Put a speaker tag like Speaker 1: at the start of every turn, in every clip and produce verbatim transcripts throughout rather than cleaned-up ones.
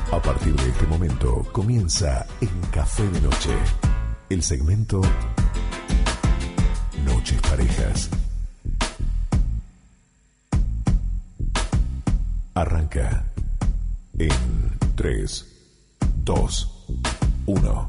Speaker 1: A partir de este momento comienza En Café de Noche, el segmento Noches Parejas. Arranca en tres, dos, uno.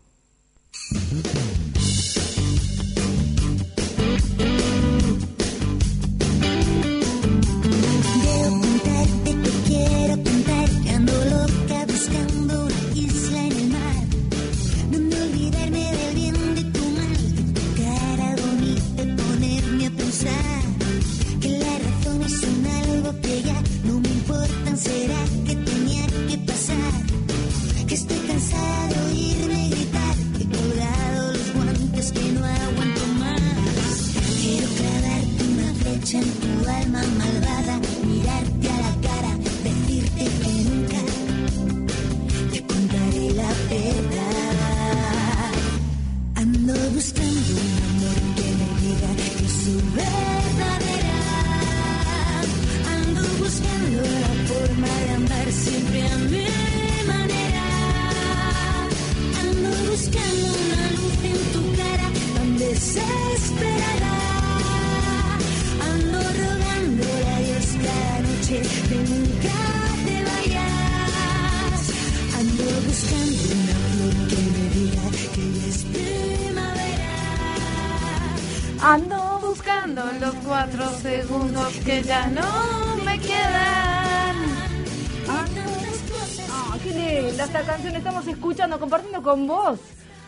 Speaker 2: Ando buscando los cuatro segundos que ya no me quedan.
Speaker 3: Ah, qué linda esta canción. Estamos escuchando, compartiendo con vos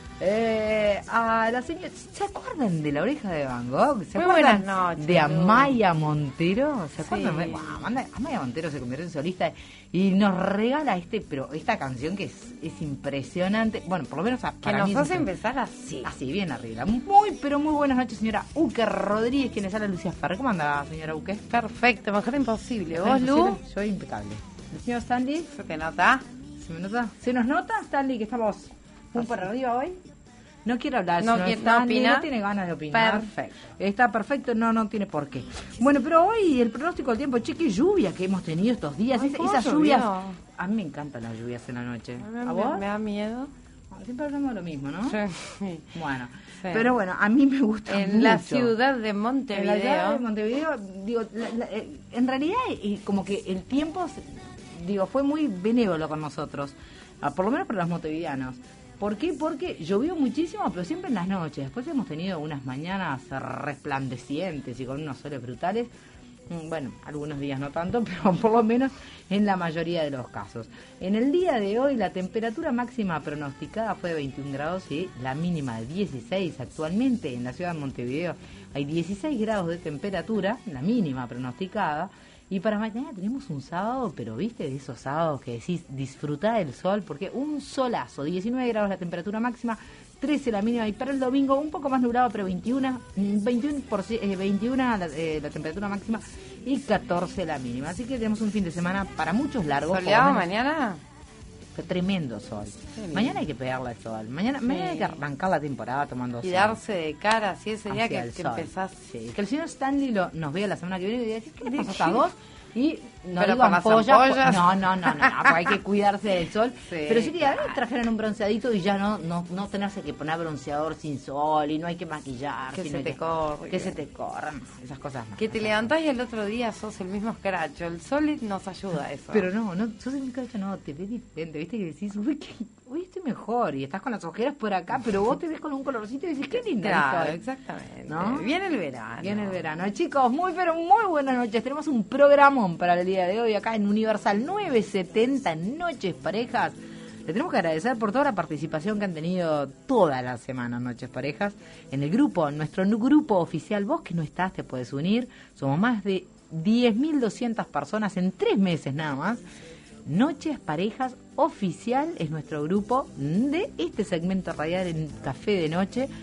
Speaker 3: eh, a la señora. ¿Se acuerdan de La Oreja de Van Gogh? ¿Se
Speaker 2: Muy
Speaker 3: acuerdan
Speaker 2: buenas noches,
Speaker 3: de Amaya Montero? ¿Se acuerdan?
Speaker 2: Sí.
Speaker 3: Wow, Amanda- Amaya Montero se convirtió en solista y nos regala este, pero esta canción que es, es impresionante. Bueno, por lo menos a-
Speaker 2: Que
Speaker 3: para
Speaker 2: nos
Speaker 3: mí
Speaker 2: hace
Speaker 3: es
Speaker 2: empezar así.
Speaker 3: así, bien arriba. Muy, pero muy buenas noches, señora Uke Rodríguez, quien les habla Lucía Ferrer. ¿Cómo anda, señora Uke?
Speaker 2: Perfecto, mejor imposible.
Speaker 3: ¿Está
Speaker 2: ¿Vos, Lu?
Speaker 3: imposible? Yo impecable. ¿El señor Stanley?
Speaker 2: ¿Se te nota?
Speaker 3: ¿Se me nota? ¿Se nos nota, Stanley, que estamos un por arriba hoy? No quiere hablar,
Speaker 2: No
Speaker 3: señor
Speaker 2: quiere- no
Speaker 3: Stanley,
Speaker 2: opina.
Speaker 3: no tiene ganas de opinar.
Speaker 2: Perfecto.
Speaker 3: Está perfecto, no, no tiene por qué. Bueno, pero hoy el pronóstico del tiempo, che, qué lluvia que hemos tenido estos días.
Speaker 2: Ay,
Speaker 3: Esa-
Speaker 2: ¿cómo
Speaker 3: esas
Speaker 2: llovió?
Speaker 3: lluvias. A mí me encantan las lluvias en la noche.
Speaker 2: Me,
Speaker 3: ¿A
Speaker 2: me-
Speaker 3: vos?
Speaker 2: me da miedo.
Speaker 3: Siempre hablamos de lo mismo, ¿no?
Speaker 2: Sí.
Speaker 3: Bueno,
Speaker 2: Sí.
Speaker 3: pero bueno, a mí me gusta
Speaker 2: En
Speaker 3: mucho.
Speaker 2: la ciudad de
Speaker 3: En la ciudad de
Speaker 2: Montevideo.
Speaker 3: Montevideo, digo, la- la- eh, en realidad, eh, como que el tiempo, se- digo, fue muy benévolo con nosotros, ah, por lo menos para los montevideanos. ¿Por qué? Porque llovió muchísimo, pero siempre en las noches. Después hemos tenido unas mañanas resplandecientes y con unos soles brutales. Mm, Bueno, algunos días no tanto, pero por lo menos en la mayoría de los casos. En el día de hoy la temperatura máxima pronosticada fue de veintiún grados y la mínima de dieciséis. Actualmente en la ciudad de Montevideo hay dieciséis grados de temperatura, la mínima pronosticada. Y para mañana tenemos un sábado, pero viste, de esos sábados que decís disfrutá del sol, porque un solazo, diecinueve grados la temperatura máxima, trece la mínima, y para el domingo un poco más nublado, pero veintiuno, mm, veintiuno, por, ci- eh, veintiuno la, eh, la temperatura máxima y catorce la mínima. Así que tenemos un fin de semana para muchos largos. por lo
Speaker 2: ¿Soleado
Speaker 3: menos.
Speaker 2: mañana?
Speaker 3: Fue tremendo sol.
Speaker 2: lindo.
Speaker 3: Mañana hay que pegarle al sol. Mañana,
Speaker 2: Sí.
Speaker 3: mañana hay que arrancar la temporada tomando
Speaker 2: Y
Speaker 3: sol.
Speaker 2: darse de cara, así ese día
Speaker 3: Hacia
Speaker 2: que,
Speaker 3: el
Speaker 2: que
Speaker 3: sol.
Speaker 2: empezás.
Speaker 3: Sí, que el señor Stanley lo, nos vea la semana que viene y diga, ¿qué le pasa a
Speaker 2: Sí.
Speaker 3: estas dos? Y no
Speaker 2: Pero
Speaker 3: digo
Speaker 2: con las
Speaker 3: ampollas,
Speaker 2: ampollas.
Speaker 3: no, no, no, no, porque hay que cuidarse del sol.
Speaker 2: Sí,
Speaker 3: pero sí que a ver,
Speaker 2: claro.
Speaker 3: trajeran un bronceadito y ya no, no, no tenerse que poner bronceador sin sol y no hay que maquillar.
Speaker 2: Que
Speaker 3: sino
Speaker 2: se te corre.
Speaker 3: Que se te corran, esas cosas no.
Speaker 2: Que te levantás y el otro día sos el mismo escracho. El sol nos ayuda a eso.
Speaker 3: Pero no, no, sos el cacho, no, te ves diferente, viste que decís, uy, qué, uy, estoy mejor, y estás con las ojeras por acá, pero vos te ves con un colorcito y decís, qué linda
Speaker 2: Claro,
Speaker 3: estoy.
Speaker 2: exactamente.
Speaker 3: ¿No?
Speaker 2: Viene el verano.
Speaker 3: Viene el verano. Chicos, muy pero muy buenas noches. Tenemos un programón para el día de hoy acá en Universal novecientos setenta Noches Parejas. Le tenemos que agradecer por toda la participación que han tenido toda la semana Noches Parejas en el grupo, en nuestro nu- grupo oficial. Vos que no estás te puedes unir. Somos más de diez mil doscientas personas en tres meses nada más. Noches Parejas Oficial es nuestro grupo de este segmento radial en Café de Noche.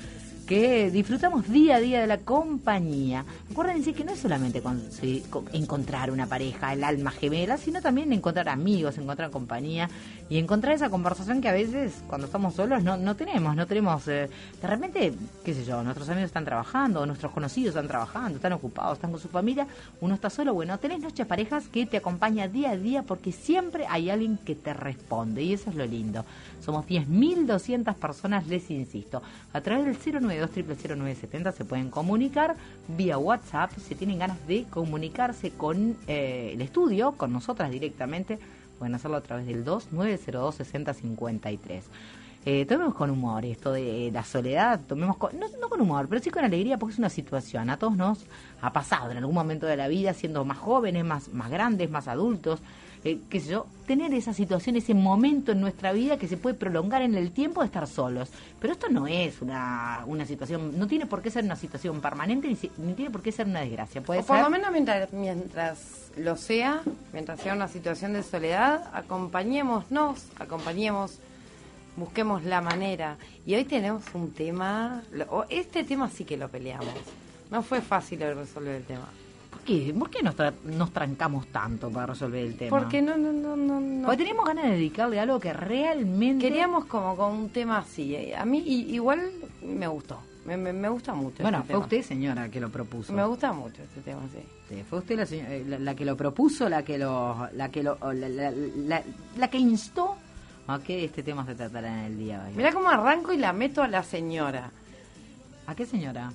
Speaker 3: que disfrutamos día a día de la compañía. Acuérdense que no es solamente con, sí, con encontrar una pareja, el alma gemela, sino también encontrar amigos, encontrar compañía y encontrar esa conversación que a veces cuando estamos solos no, no tenemos, no tenemos, eh, de repente, qué sé yo, nuestros amigos están trabajando, nuestros conocidos están trabajando, están ocupados, están con su familia, uno está solo. Bueno, tenés Noches Parejas que te acompaña día a día porque siempre hay alguien que te responde y eso es lo lindo. Somos diez mil doscientas personas, les insisto, a través del cero nueve dos cero cero cero nueve siete cero se pueden comunicar vía WhatsApp si tienen ganas de comunicarse con eh, el estudio, con nosotras directamente, pueden hacerlo a través del dos nueve cero dos seis cero cinco tres. Eh, tomemos con humor esto de la soledad, tomemos con, no, no con humor, pero sí con alegría porque es una situación, a todos nos ha pasado en algún momento de la vida, siendo más jóvenes, más, más grandes, más adultos, eh, qué sé yo, tener esa situación, ese momento en nuestra vida que se puede prolongar en el tiempo de estar solos. Pero esto no es una, una situación, no tiene por qué ser una situación permanente, ni, ni tiene por qué ser una desgracia. Puede
Speaker 2: o por
Speaker 3: ser...
Speaker 2: lo menos mientras, mientras lo sea, mientras sea una situación de soledad, acompañémonos, acompañemos, busquemos la manera. Y hoy tenemos un tema, lo, este tema sí que lo peleamos. No fue fácil resolver el tema.
Speaker 3: ¿Por qué? ¿Por qué nos, tra- nos trancamos tanto para resolver el tema?
Speaker 2: Porque no, no, no, no, no.
Speaker 3: Porque teníamos ganas de dedicarle algo que realmente...
Speaker 2: Queríamos como con un tema así. A mí y, igual me gustó. Me, me, me gusta mucho.
Speaker 3: Bueno,
Speaker 2: este
Speaker 3: fue
Speaker 2: tema.
Speaker 3: usted, señora, que lo propuso.
Speaker 2: Me gusta mucho este tema, sí.
Speaker 3: Sí, fue usted la, señora, la, la que lo propuso, la que lo, la que lo, la, la, la, la que instó a que este tema se tratara en el día de hoy.
Speaker 2: Mirá cómo arranco y la meto a la señora.
Speaker 3: ¿A qué señora?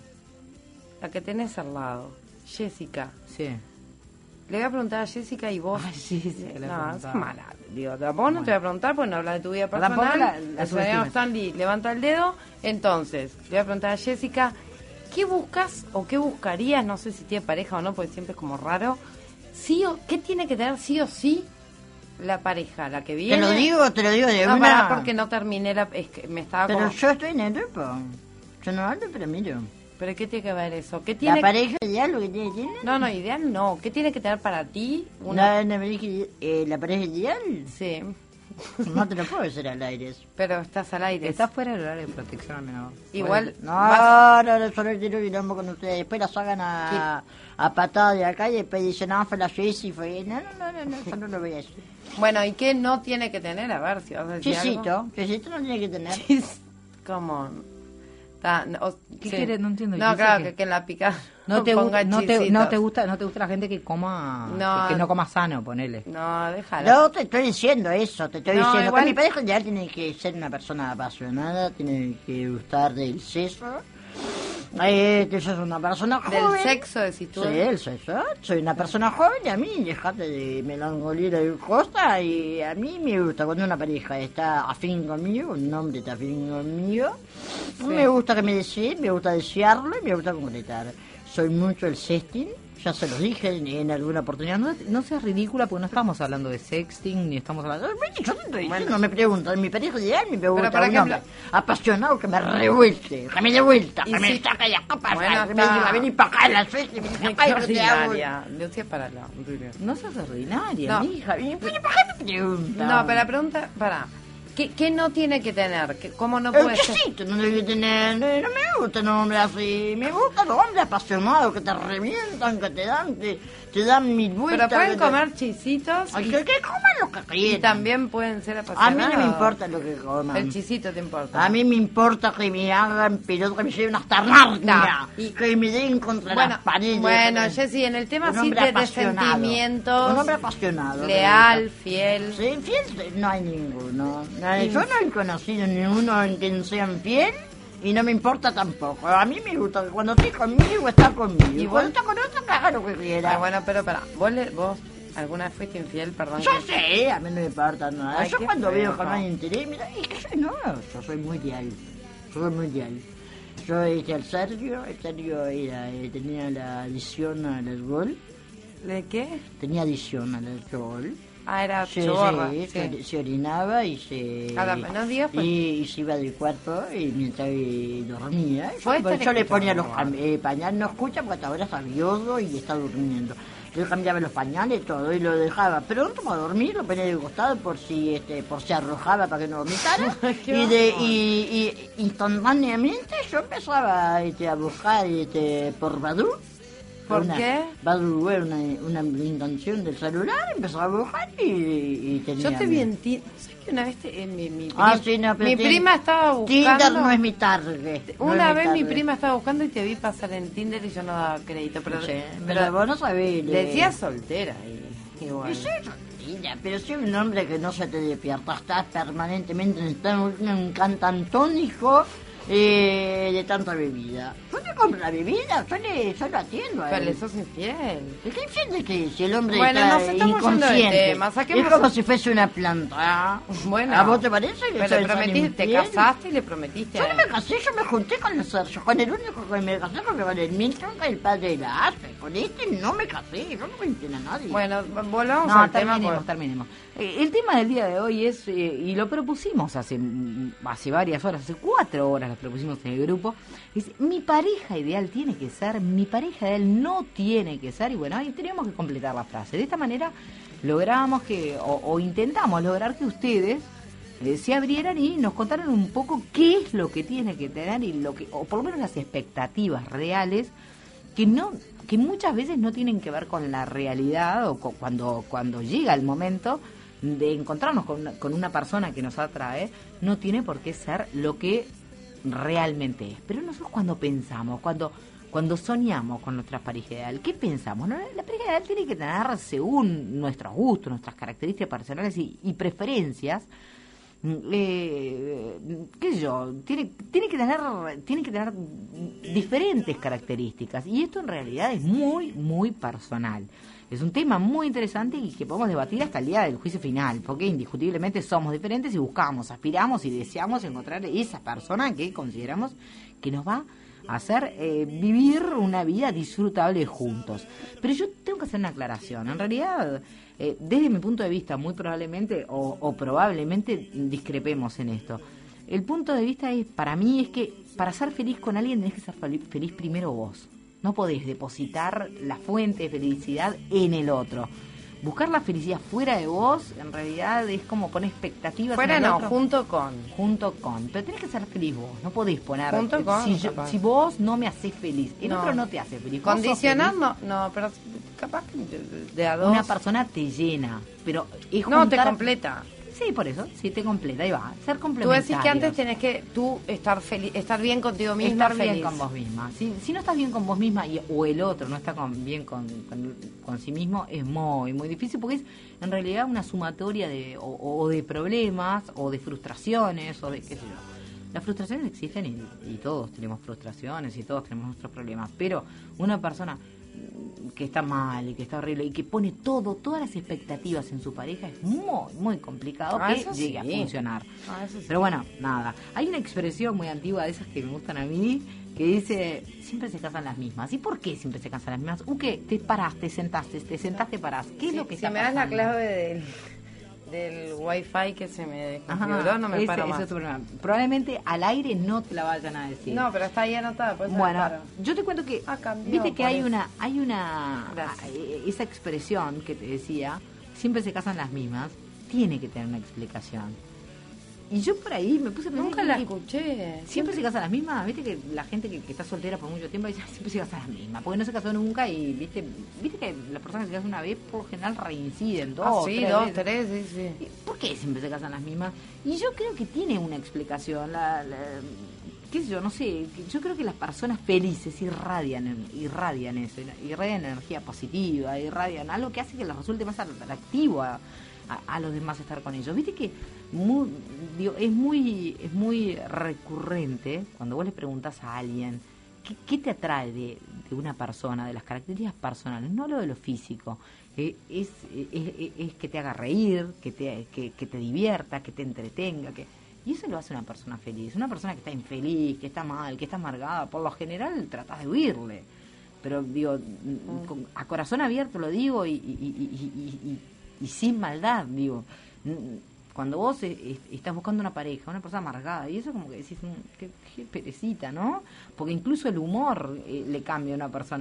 Speaker 2: La que tenés al lado, Jessica.
Speaker 3: Sí.
Speaker 2: Le voy a preguntar a Jessica y vos.
Speaker 3: Ay, sí, sí, que le
Speaker 2: No, es
Speaker 3: preguntaba.
Speaker 2: mala. Digo, vos no
Speaker 3: Bueno.
Speaker 2: te voy a preguntar porque no hablas de tu vida
Speaker 3: Pero tampoco
Speaker 2: personal.
Speaker 3: la- la
Speaker 2: el señor
Speaker 3: subestimes.
Speaker 2: Stanley levanta el dedo. Entonces, le voy a preguntar a Jessica, ¿qué buscas o qué buscarías? No sé si tiene pareja o no, porque siempre es como raro. Sí o, ¿qué tiene que tener sí o sí la pareja, la que viene?
Speaker 4: Te lo digo, te lo digo de
Speaker 2: No,
Speaker 4: una...
Speaker 2: pará, porque no terminé la... Es que me estaba
Speaker 4: Pero
Speaker 2: como...
Speaker 4: yo estoy en el grupo. Yo no hablo, pero miro.
Speaker 2: ¿Pero qué tiene que ver eso? ¿Qué tiene
Speaker 4: La pareja ideal, lo que tiene, tiene.
Speaker 2: No, no, ideal no. ¿Qué tiene que tener para ti una...
Speaker 4: La, la pareja, eh, la pareja ideal,
Speaker 2: Sí,
Speaker 4: no te lo puedo decir al aire.
Speaker 2: pero estás al aire.
Speaker 3: Está fuera del horario de protección al menor.
Speaker 2: Igual...
Speaker 4: No,
Speaker 2: vas-
Speaker 4: no, no, solo quiero quilombo con ustedes. Después la sacan a, a patada de acá y después dicen, no, fue la Jessie, fue... No, no, no, no, no, yo no lo voy a decir.
Speaker 2: Bueno, ¿y qué no tiene que tener? A ver si vas a decir algo.
Speaker 4: Chisito, Chisito no tiene que tener.
Speaker 2: ¿Cómo? Ta- no, o-
Speaker 3: ¿Qué
Speaker 2: sí.
Speaker 3: quiere? No entiendo.
Speaker 2: No,
Speaker 3: ¿Qué
Speaker 2: claro,
Speaker 3: dice
Speaker 2: que,
Speaker 3: que-
Speaker 2: que en la picada
Speaker 3: No te,
Speaker 2: ponga
Speaker 3: gusta, no, te,
Speaker 2: chisitos.
Speaker 3: no te gusta no te gusta la gente que coma
Speaker 2: No.
Speaker 3: que, que no coma sano, ponele.
Speaker 2: No, déjalo.
Speaker 4: No te estoy diciendo eso, te estoy
Speaker 2: No,
Speaker 4: diciendo
Speaker 2: igual-
Speaker 4: que mi pareja ideal tiene que ser una persona apasionada, tiene que gustar del sexo. Eh, que sos una persona
Speaker 2: Del
Speaker 4: joven.
Speaker 2: sexo, decís tú.
Speaker 4: Sí, el sexo. Soy una persona joven y a mí, dejate de melancolía y cosas. Y a mí me gusta cuando una pareja está afín conmigo, un hombre está afín conmigo. Me gusta que me desee, me gusta desearlo y me gusta concretar. Soy mucho el sexting, ya se los dije en, en alguna oportunidad.
Speaker 3: No, no seas ridícula porque no estamos hablando de sexting ni estamos hablando...
Speaker 4: Yo te estoy diciendo, me preguntan, mi pareja ideal me pregunta
Speaker 2: por
Speaker 4: un
Speaker 2: ejemplo-
Speaker 4: hombre apasionado que me revuelte, que me dé vuelta,
Speaker 2: Y
Speaker 4: que me
Speaker 2: si-
Speaker 4: saque de acá para
Speaker 2: Bueno,
Speaker 4: allá, que me
Speaker 2: está.
Speaker 4: diga, vení para acá, la suerte, vení
Speaker 2: Qué
Speaker 4: para acá, yo te hago.
Speaker 2: ordinaria. Lucía, para la...
Speaker 3: No seas ordinaria,
Speaker 2: No.
Speaker 3: mija.
Speaker 4: ¿Y por qué me pregunta?
Speaker 2: No, pero la pregunta... Pará. ¿Qué, ¿Qué no tiene que tener? ¿Qué- ¿Cómo no
Speaker 4: El
Speaker 2: puede ser?
Speaker 4: quesito no debe tener, no, no me gustan los hombres así, me gustan los hombres apasionados que te revientan, que te dan, te, te dan mil vueltas.
Speaker 2: Pero pueden
Speaker 4: que te-
Speaker 2: comer chisitos
Speaker 4: Ay,
Speaker 2: y,
Speaker 4: que, que coman lo que
Speaker 2: y
Speaker 4: quieran.
Speaker 2: también pueden ser
Speaker 4: A
Speaker 2: apasionados.
Speaker 4: mí no me importa lo que coman.
Speaker 2: El chisito te importa.
Speaker 4: A mí me importa que me hagan pelota, que me lleven hasta Narnia,
Speaker 2: No, y-
Speaker 4: que me den contra
Speaker 2: Bueno,
Speaker 4: las paredes.
Speaker 2: bueno,
Speaker 4: que-
Speaker 2: Jessy, en el tema
Speaker 4: un
Speaker 2: sí
Speaker 4: hombre
Speaker 2: de, de
Speaker 4: apasionado.
Speaker 2: sentimientos,
Speaker 4: Un hombre apasionado.
Speaker 2: leal, fiel.
Speaker 4: Sí, fiel no hay ninguno. No hay- Yo no he conocido ninguno en quien sean fiel y no me importa tampoco. A mí me gusta que cuando esté conmigo, está conmigo.
Speaker 2: ¿Y
Speaker 4: Y
Speaker 2: vos?
Speaker 4: cuando está con otro, que haga lo que quiera.
Speaker 2: Ah, bueno, pero para, ¿vos, le, ¿vos alguna vez fuiste infiel? Perdón.
Speaker 4: Yo
Speaker 2: que-
Speaker 4: sé, a mí no me importa nada.
Speaker 2: Ay,
Speaker 4: yo
Speaker 2: qué
Speaker 4: cuando
Speaker 2: feo,
Speaker 4: veo que no hay
Speaker 2: no.
Speaker 4: interés, mira, es que soy, no, yo soy mundial. Soy mundial. Yo este, al Sergio, el Sergio era, eh, tenía la adición al alcohol,
Speaker 2: ¿De qué?
Speaker 4: tenía adición al alcohol.
Speaker 2: Ah, era
Speaker 4: Sí,
Speaker 2: chorra.
Speaker 4: sí,
Speaker 2: sí.
Speaker 4: Se, se orinaba y se...
Speaker 2: Cada- no digas, pues.
Speaker 4: y, y se iba del cuerpo y mientras eh, dormía. Yo,
Speaker 2: Puede
Speaker 4: pues,
Speaker 2: estar
Speaker 4: yo le ponía los
Speaker 2: escuchando.
Speaker 4: cam- eh, pañales, no escucha porque hasta ahora está viodo y está durmiendo. le cambiaba los pañales, todo, y lo dejaba pronto para dormir, lo ponía de costado por si este por si arrojaba para que no vomitara. y, de, y, y instantáneamente yo empezaba este, a buscar este, por Badoo.
Speaker 2: ¿Por
Speaker 4: una,
Speaker 2: qué?
Speaker 4: Badoo era una, una intención del celular, empezaba a buscar y, y tenía...
Speaker 2: Yo te vi en Tinder. ¿Sabes que una vez te, en mi, mi,
Speaker 4: Ah,
Speaker 2: prim-
Speaker 4: sí, no, pero
Speaker 2: mi
Speaker 4: Tinder-
Speaker 2: prima estaba buscando...
Speaker 4: Tinder no es mi target. no
Speaker 2: Una
Speaker 4: es
Speaker 2: vez mi
Speaker 4: target.
Speaker 2: prima estaba buscando y te vi pasar en Tinder y yo no daba crédito. Pero,
Speaker 4: Sí,
Speaker 2: pero
Speaker 4: pero vos no sabés. le-
Speaker 2: decías soltera. Y, y bueno.
Speaker 4: Y soy soltera, pero soy un hombre que no se te despierta, estás permanentemente en un cantantónico eh, de tanta bebida. Yo te compro la bebida, yo le, yo lo atiendo a
Speaker 2: Pero
Speaker 4: él.
Speaker 2: le sos infiel.
Speaker 4: ¿De qué infiel de qué? Si el hombre
Speaker 2: Bueno,
Speaker 4: está
Speaker 2: nos estamos yendo de
Speaker 4: inconsciente.
Speaker 2: tema, saquemos-
Speaker 4: Es como si fuese una planta.
Speaker 2: Bueno.
Speaker 4: ¿A vos te parece que
Speaker 2: Pero
Speaker 4: soy
Speaker 2: le prometiste, te
Speaker 4: infiel?
Speaker 2: casaste y le prometiste
Speaker 4: Yo
Speaker 2: a
Speaker 4: no
Speaker 2: él.
Speaker 4: me casé, yo me junté con el Sergio, con el único que me casé porque con el Milton, que el padre de la hace. Con este no me casé, yo no me entiendo a nadie.
Speaker 2: Bueno, volvamos
Speaker 3: No,
Speaker 2: al tema.
Speaker 3: terminemos,
Speaker 2: por-
Speaker 3: terminemos. Eh, el tema del día de hoy es, eh, y lo propusimos hace, mm, hace varias horas, hace cuatro horas lo propusimos en el grupo, es mi pareja ideal tiene que ser, mi pareja ideal no tiene que ser, y bueno, ahí teníamos que completar la frase. De esta manera logramos que, o, o intentamos lograr que ustedes eh, se abrieran y nos contaran un poco qué es lo que tiene que tener, y lo que, o por lo menos las expectativas reales, que no que muchas veces no tienen que ver con la realidad, o con, cuando cuando llega el momento de encontrarnos con una, con una persona que nos atrae, no tiene por qué ser lo que realmente es. Pero nosotros cuando pensamos, cuando cuando soñamos con nuestra pareja ideal, ¿qué pensamos? ¿No? La pareja ideal tiene que tener, según nuestros gustos, nuestras características personales y, y preferencias, eh, qué sé yo, tiene, tiene que tener tiene que tener diferentes características, y esto en realidad es muy muy personal. Es un tema muy interesante y que podemos debatir hasta el día del juicio final, porque indiscutiblemente somos diferentes y buscamos, aspiramos y deseamos encontrar esa persona que consideramos que nos va a hacer eh, vivir una vida disfrutable juntos. Pero yo tengo que hacer una aclaración. En realidad, eh, desde mi punto de vista, muy probablemente o, o probablemente discrepemos en esto. El punto de vista es, para mí, es que para ser feliz con alguien tenés que ser fel- feliz primero vos. No podés depositar la fuente de felicidad en el otro. Buscar la felicidad fuera de vos, en realidad, es como poner expectativas
Speaker 2: Fuera
Speaker 3: en el
Speaker 2: no,
Speaker 3: otro.
Speaker 2: junto con.
Speaker 3: Junto con. Pero tenés que ser feliz vos. No podés poner...
Speaker 2: Junto con,
Speaker 3: si, yo-
Speaker 2: capaz.
Speaker 3: si vos no me haces feliz, el
Speaker 2: No.
Speaker 3: otro no te hace feliz. Vos sos
Speaker 2: Condicionar
Speaker 3: feliz.
Speaker 2: no, no, pero capaz que de, de a dos.
Speaker 3: Una persona te llena, pero es
Speaker 2: No, te
Speaker 3: juntar-
Speaker 2: completa.
Speaker 3: Sí, por eso, sí te completa, ahí va. Ser
Speaker 2: Tú
Speaker 3: complementario.
Speaker 2: decís que antes tenés que tú estar feliz, estar bien contigo misma,
Speaker 3: estar bien
Speaker 2: feliz.
Speaker 3: con vos misma. Si, si no estás bien con vos misma y, o el otro no está con, bien con, con, con sí mismo, es muy, muy difícil, porque es en realidad una sumatoria de o, o de problemas o de frustraciones o de qué sé yo. Las frustraciones existen y, y todos tenemos frustraciones y todos tenemos nuestros problemas, pero una persona que está mal y que está horrible y que pone todo, todas las expectativas en su pareja, es muy, muy complicado
Speaker 2: Ah,
Speaker 3: que
Speaker 2: eso
Speaker 3: llegue
Speaker 2: sí.
Speaker 3: a funcionar.
Speaker 2: Ah, eso sí.
Speaker 3: Pero bueno, nada. Hay una expresión muy antigua de esas que me gustan a mí, que dice, siempre se casan las mismas. ¿Y por qué siempre se casan las mismas? ¿U qué? Te parás, te sentaste, te sentaste, parás. ¿Qué es
Speaker 2: Si-
Speaker 3: lo que
Speaker 2: si
Speaker 3: está
Speaker 2: me das la
Speaker 3: pasando?
Speaker 2: clave del, del wifi que se me
Speaker 3: Ajá,
Speaker 2: desconfiguró, no me
Speaker 3: ese-
Speaker 2: paro
Speaker 3: ese
Speaker 2: más.
Speaker 3: es tu problema. Probablemente al aire no te la vayan a decir.
Speaker 2: No, pero está ahí anotada, por eso me
Speaker 3: Bueno,
Speaker 2: paro.
Speaker 3: yo te cuento que
Speaker 2: Ah, cambió,
Speaker 3: viste que
Speaker 2: por
Speaker 3: hay
Speaker 2: eso.
Speaker 3: una hay una
Speaker 2: Gracias.
Speaker 3: eh, esa expresión que te decía, siempre se casan las mismas, tiene que tener una explicación. Y yo por ahí me puse a pensar,
Speaker 2: Nunca la
Speaker 3: y-
Speaker 2: escuché.
Speaker 3: Siempre se casan las mismas, viste que la gente que, que está soltera por mucho tiempo dice, "Ah, siempre se casan las mismas, porque no se casó nunca", y viste viste que las personas que se casan una vez por lo general reinciden dos,
Speaker 2: Ah, sí,
Speaker 3: tres
Speaker 2: dos,
Speaker 3: veces.
Speaker 2: tres, sí, sí.
Speaker 3: ¿Y ¿Por qué siempre se casan las mismas? Y yo creo que tiene una explicación. La, la- qué sé yo, no sé. Yo creo que las personas felices irradian, irradian eso, irradian energía positiva, irradian algo que hace que les resulte más atractivo a, a, a los demás estar con ellos. Viste que muy, digo, es muy es muy recurrente cuando vos le preguntas a alguien ¿qué, qué te atrae de, de una persona, de las características personales? No lo de lo físico. Eh, es, es, es- es que te haga reír, que te, que, que te divierta, que te entretenga, que y eso lo hace una persona feliz. Una persona que está infeliz, que está mal, que está amargada, por lo general tratás de huirle. Pero digo, mm. con- a corazón abierto lo digo y, y, y, y, y, y sin maldad, digo. Mm, Cuando vos eh, eh, estás buscando una pareja, una persona amargada, y eso como que decís, mm, qué, qué perecita, ¿no? Porque incluso el humor eh, le cambia a una persona.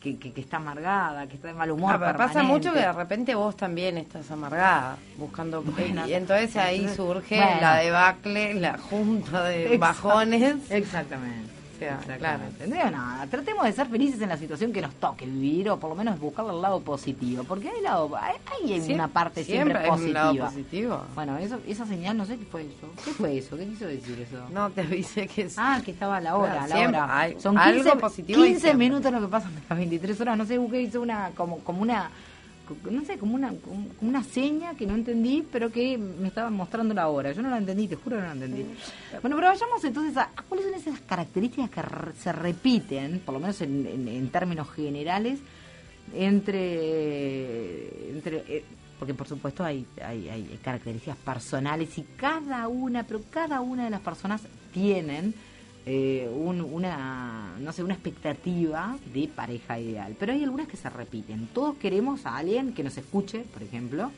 Speaker 3: que, que, que está amargada, que está de mal humor.
Speaker 2: Ah, pero pasa
Speaker 3: permanente.
Speaker 2: mucho que de repente vos también estás amargada, buscando...
Speaker 3: Bueno,
Speaker 2: y entonces ahí surge
Speaker 3: bueno.
Speaker 2: la debacle, la junta de
Speaker 3: Exacto.
Speaker 2: bajones.
Speaker 3: Exactamente.
Speaker 2: O sea,
Speaker 3: Exactamente. No digo nada, tratemos de ser felices en la situación que nos toque vivir, o por lo menos buscarle el lado positivo, porque hay lado, hay, hay
Speaker 2: Sie-
Speaker 3: una parte siempre,
Speaker 2: siempre hay un
Speaker 3: positiva.
Speaker 2: lado positivo.
Speaker 3: Bueno, eso, esa señal, no sé qué fue eso. ¿Qué fue eso? ¿Qué quiso decir eso?
Speaker 2: No te avisé que es...
Speaker 3: Ah, que estaba a la hora,
Speaker 2: Claro,
Speaker 3: a la
Speaker 2: siempre
Speaker 3: hora.
Speaker 2: hay
Speaker 3: Son
Speaker 2: algo
Speaker 3: quince,
Speaker 2: positivo y
Speaker 3: quince
Speaker 2: siempre.
Speaker 3: minutos lo que pasan de las veintitrés horas. No sé, busqué, hizo una, como, como una, no sé, como una, como una seña que no entendí, pero que me estaba mostrando la hora. Yo no la entendí, te juro que no la entendí. Bueno, pero vayamos entonces a, a cuáles son esas características que r- se repiten, por lo menos en, en, en términos generales, entre... entre eh, porque por supuesto hay, hay, hay características personales y cada una, pero cada una de las personas tienen eh, un, una, no sé, una expectativa de pareja ideal. Pero hay algunas que se repiten. Todos queremos a alguien que nos escuche, por ejemplo,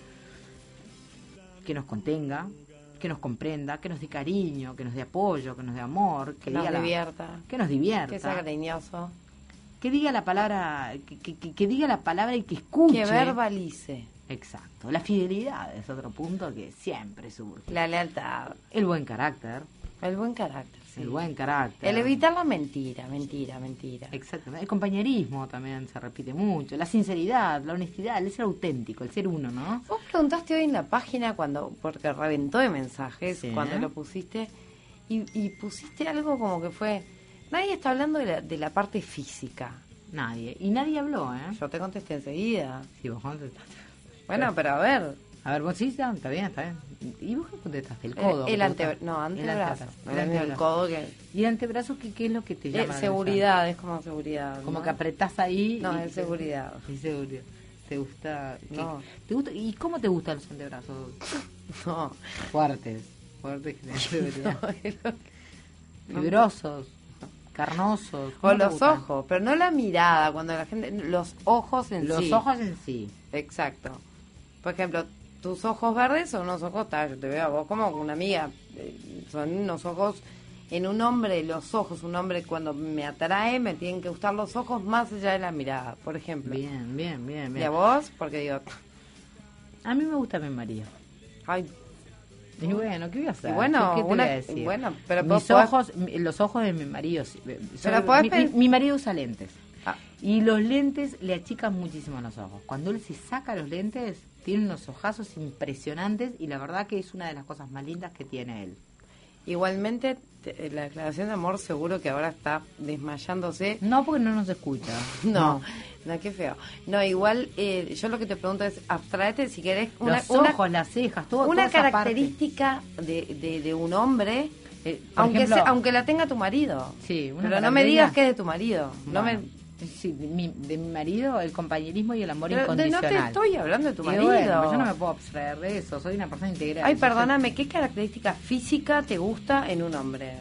Speaker 3: que nos contenga, que nos comprenda, que nos dé cariño, que nos dé apoyo, que nos dé amor, que,
Speaker 2: Que nos
Speaker 3: diga la-
Speaker 2: divierta,
Speaker 3: que nos divierta,
Speaker 2: que sea cariñoso,
Speaker 3: que diga la palabra, que, que- que- que diga la palabra y que escuche.
Speaker 2: que verbalice,
Speaker 3: Exacto. La fidelidad es otro punto que siempre surge.
Speaker 2: la lealtad,
Speaker 3: El buen carácter.
Speaker 2: el buen carácter, sí.
Speaker 3: El buen carácter.
Speaker 2: El evitar la mentira, mentira, mentira.
Speaker 3: Exactamente. El compañerismo también se repite mucho. La sinceridad, la honestidad, el ser auténtico, el ser uno, ¿no?
Speaker 2: Vos preguntaste hoy en la página cuando, porque reventó de mensajes
Speaker 3: Sí.
Speaker 2: cuando lo pusiste, y, y pusiste algo como que fue, nadie está hablando de la, de la parte física.
Speaker 3: Nadie. Y nadie habló, ¿eh?
Speaker 2: Yo te contesté enseguida.
Speaker 3: Sí, vos contestaste.
Speaker 2: Bueno, pero a ver,
Speaker 3: A ver, vos sí, está está bien, está bien. ¿Y vos qué contestaste? El
Speaker 2: eh,
Speaker 3: codo.
Speaker 2: el
Speaker 3: ¿te
Speaker 2: ante,
Speaker 3: gusta?
Speaker 2: no,
Speaker 3: El
Speaker 2: antebrazo,
Speaker 3: antebrazo.
Speaker 2: no
Speaker 3: El
Speaker 2: es el
Speaker 3: antebrazo.
Speaker 2: codo que...
Speaker 3: ¿Y el antebrazo qué, qué es lo que te
Speaker 2: Eh,
Speaker 3: llama la
Speaker 2: seguridad, es como seguridad.
Speaker 3: atención? Como
Speaker 2: ¿no?
Speaker 3: que apretás ahí.
Speaker 2: No,
Speaker 3: y-
Speaker 2: es seguridad.
Speaker 3: Es seguridad. ¿Te gusta? qué?
Speaker 2: No.
Speaker 3: ¿Te gusta? ¿Y cómo te gustan los antebrazos?
Speaker 2: No,
Speaker 3: Fuertes. Fuertes que te dan seguridad.
Speaker 2: no, es lo que- no.
Speaker 3: Fibrosos. Carnosos.
Speaker 2: O
Speaker 3: ¿cómo te
Speaker 2: los
Speaker 3: gustan?
Speaker 2: ojos, pero no la mirada, cuando la gente... Los ojos en
Speaker 3: Los
Speaker 2: sí.
Speaker 3: ojos en sí.
Speaker 2: Exacto. Por ejemplo, tus ojos verdes son unos ojos, ta, yo te veo a vos como una amiga, eh, son unos ojos, en un hombre, los ojos, un hombre cuando me atrae, me tienen que gustar los ojos más allá de la mirada, por ejemplo.
Speaker 3: Bien, bien, bien,
Speaker 2: Y
Speaker 3: bien.
Speaker 2: a vos, porque digo,
Speaker 3: A mí me gusta mi marido.
Speaker 2: ay,
Speaker 3: Y bueno, ¿qué voy a hacer?
Speaker 2: Y bueno,
Speaker 3: ¿Qué, qué te
Speaker 2: una-
Speaker 3: voy a decir?
Speaker 2: bueno, pero
Speaker 3: mis
Speaker 2: vos podés-
Speaker 3: ojos, mi- los ojos de mi marido. sí, eh,
Speaker 2: Pero
Speaker 3: son-
Speaker 2: podés
Speaker 3: mi,
Speaker 2: pen-
Speaker 3: mi- mi marido usa lentes.
Speaker 2: ah,
Speaker 3: Y los lentes le achican muchísimo los ojos. Cuando él se saca los lentes, tiene unos ojazos impresionantes y la verdad que es una de las cosas más lindas que tiene él.
Speaker 2: igualmente, te- la declaración de amor seguro que ahora está desmayándose.
Speaker 3: No, porque no nos escucha.
Speaker 2: No, no, qué feo. No, igual, eh, yo lo que te pregunto es, abstraete si querés una,
Speaker 3: Los
Speaker 2: una,
Speaker 3: ojos, las cejas, todo.
Speaker 2: una
Speaker 3: toda esa parte.
Speaker 2: característica de, de, de un hombre,
Speaker 3: Eh, por
Speaker 2: aunque
Speaker 3: ejemplo,
Speaker 2: sea- aunque la tenga tu marido.
Speaker 3: Sí, una
Speaker 2: pero no me
Speaker 3: característica-
Speaker 2: digas que es de tu marido. No
Speaker 3: Bueno,
Speaker 2: me,
Speaker 3: sí, de mi, de mi marido, el compañerismo y el amor
Speaker 2: pero de- no
Speaker 3: incondicional.
Speaker 2: te estoy hablando de tu
Speaker 3: Y
Speaker 2: marido.
Speaker 3: bueno, yo no me puedo abstraer de eso, soy una persona integral.
Speaker 2: Ay,
Speaker 3: Yo soy-
Speaker 2: perdóname, ¿qué característica física te gusta en un hombre?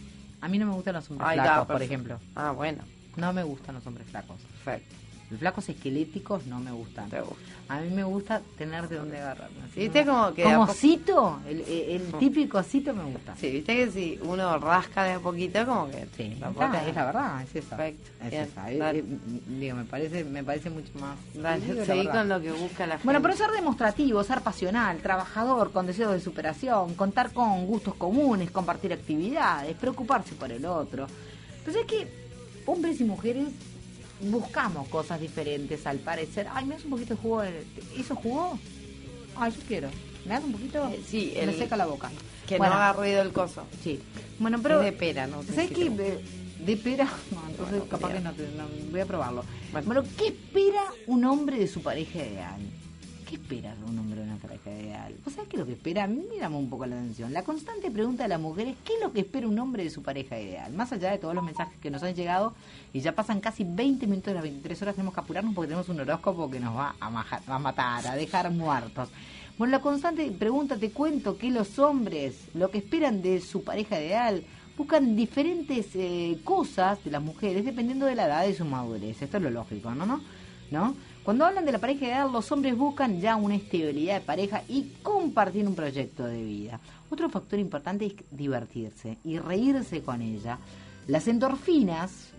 Speaker 3: A mí no me gustan los hombres
Speaker 2: Ay,
Speaker 3: flacos,
Speaker 2: da,
Speaker 3: por
Speaker 2: perfecto.
Speaker 3: ejemplo.
Speaker 2: Ah, bueno,
Speaker 3: No me gustan los hombres flacos.
Speaker 2: perfecto.
Speaker 3: Los flacos esqueléticos no me gustan.
Speaker 2: Te gusta.
Speaker 3: A mí me gusta tener de dónde agarrarme.
Speaker 2: Sí, viste como que de a
Speaker 3: Como
Speaker 2: poco-
Speaker 3: cito, el, el, el típico cito me gusta.
Speaker 2: Sí, viste que si uno rasca de a poquito, como que...
Speaker 3: Sí,
Speaker 2: tampoco
Speaker 3: está,
Speaker 2: te-
Speaker 3: es la verdad, es esa.
Speaker 2: Perfecto,
Speaker 3: Es
Speaker 2: bien,
Speaker 3: esa. Eh,
Speaker 2: dale.
Speaker 3: eh, digo, me parece, me parece mucho más.
Speaker 2: Dale,
Speaker 3: digo la
Speaker 2: seguí
Speaker 3: verdad.
Speaker 2: con lo que busca la gente.
Speaker 3: Bueno, pero ser demostrativo, ser pasional, trabajador, con deseos de superación, contar con gustos comunes, compartir actividades, preocuparse por el otro. Pero es que hombres y mujeres buscamos cosas diferentes al parecer. Ay, me das un poquito de jugo. de- ¿Eso jugó? Ay, yo quiero. ¿Me das un poquito?
Speaker 2: Eh, sí,
Speaker 3: Me
Speaker 2: el-
Speaker 3: seca la boca.
Speaker 2: Que
Speaker 3: Bueno,
Speaker 2: no haga ruido el coso.
Speaker 3: Sí. Bueno, pero...
Speaker 2: Es de pera, no sé
Speaker 3: ¿Sabes
Speaker 2: si
Speaker 3: qué?
Speaker 2: te-
Speaker 3: De, de pera... No, entonces
Speaker 2: Bueno,
Speaker 3: capaz
Speaker 2: bien.
Speaker 3: que no, te- no, voy a probarlo.
Speaker 2: Bueno.
Speaker 3: Bueno, ¿qué espera un hombre de su pareja ideal? ¿Qué espera un hombre de una pareja ideal? ¿Vos sabés qué es lo que espera? A mí me llama un poco la atención. La constante pregunta de las mujeres, ¿qué es lo que espera un hombre de su pareja ideal? Más allá de todos los mensajes que nos han llegado, y ya pasan casi veinte minutos de las veintitrés horas, tenemos que apurarnos porque tenemos un horóscopo que nos va a, maja- a matar, a dejar muertos. Bueno, la constante pregunta, te cuento que los hombres, lo que esperan de su pareja ideal, buscan diferentes eh, cosas de las mujeres dependiendo de la edad y su madurez. Esto es lo lógico, ¿no? ¿No? ¿No? Cuando hablan de la pareja ideal, los hombres buscan ya una estabilidad de pareja y compartir un proyecto de vida. Otro factor importante es divertirse y reírse con ella. Las endorfinas,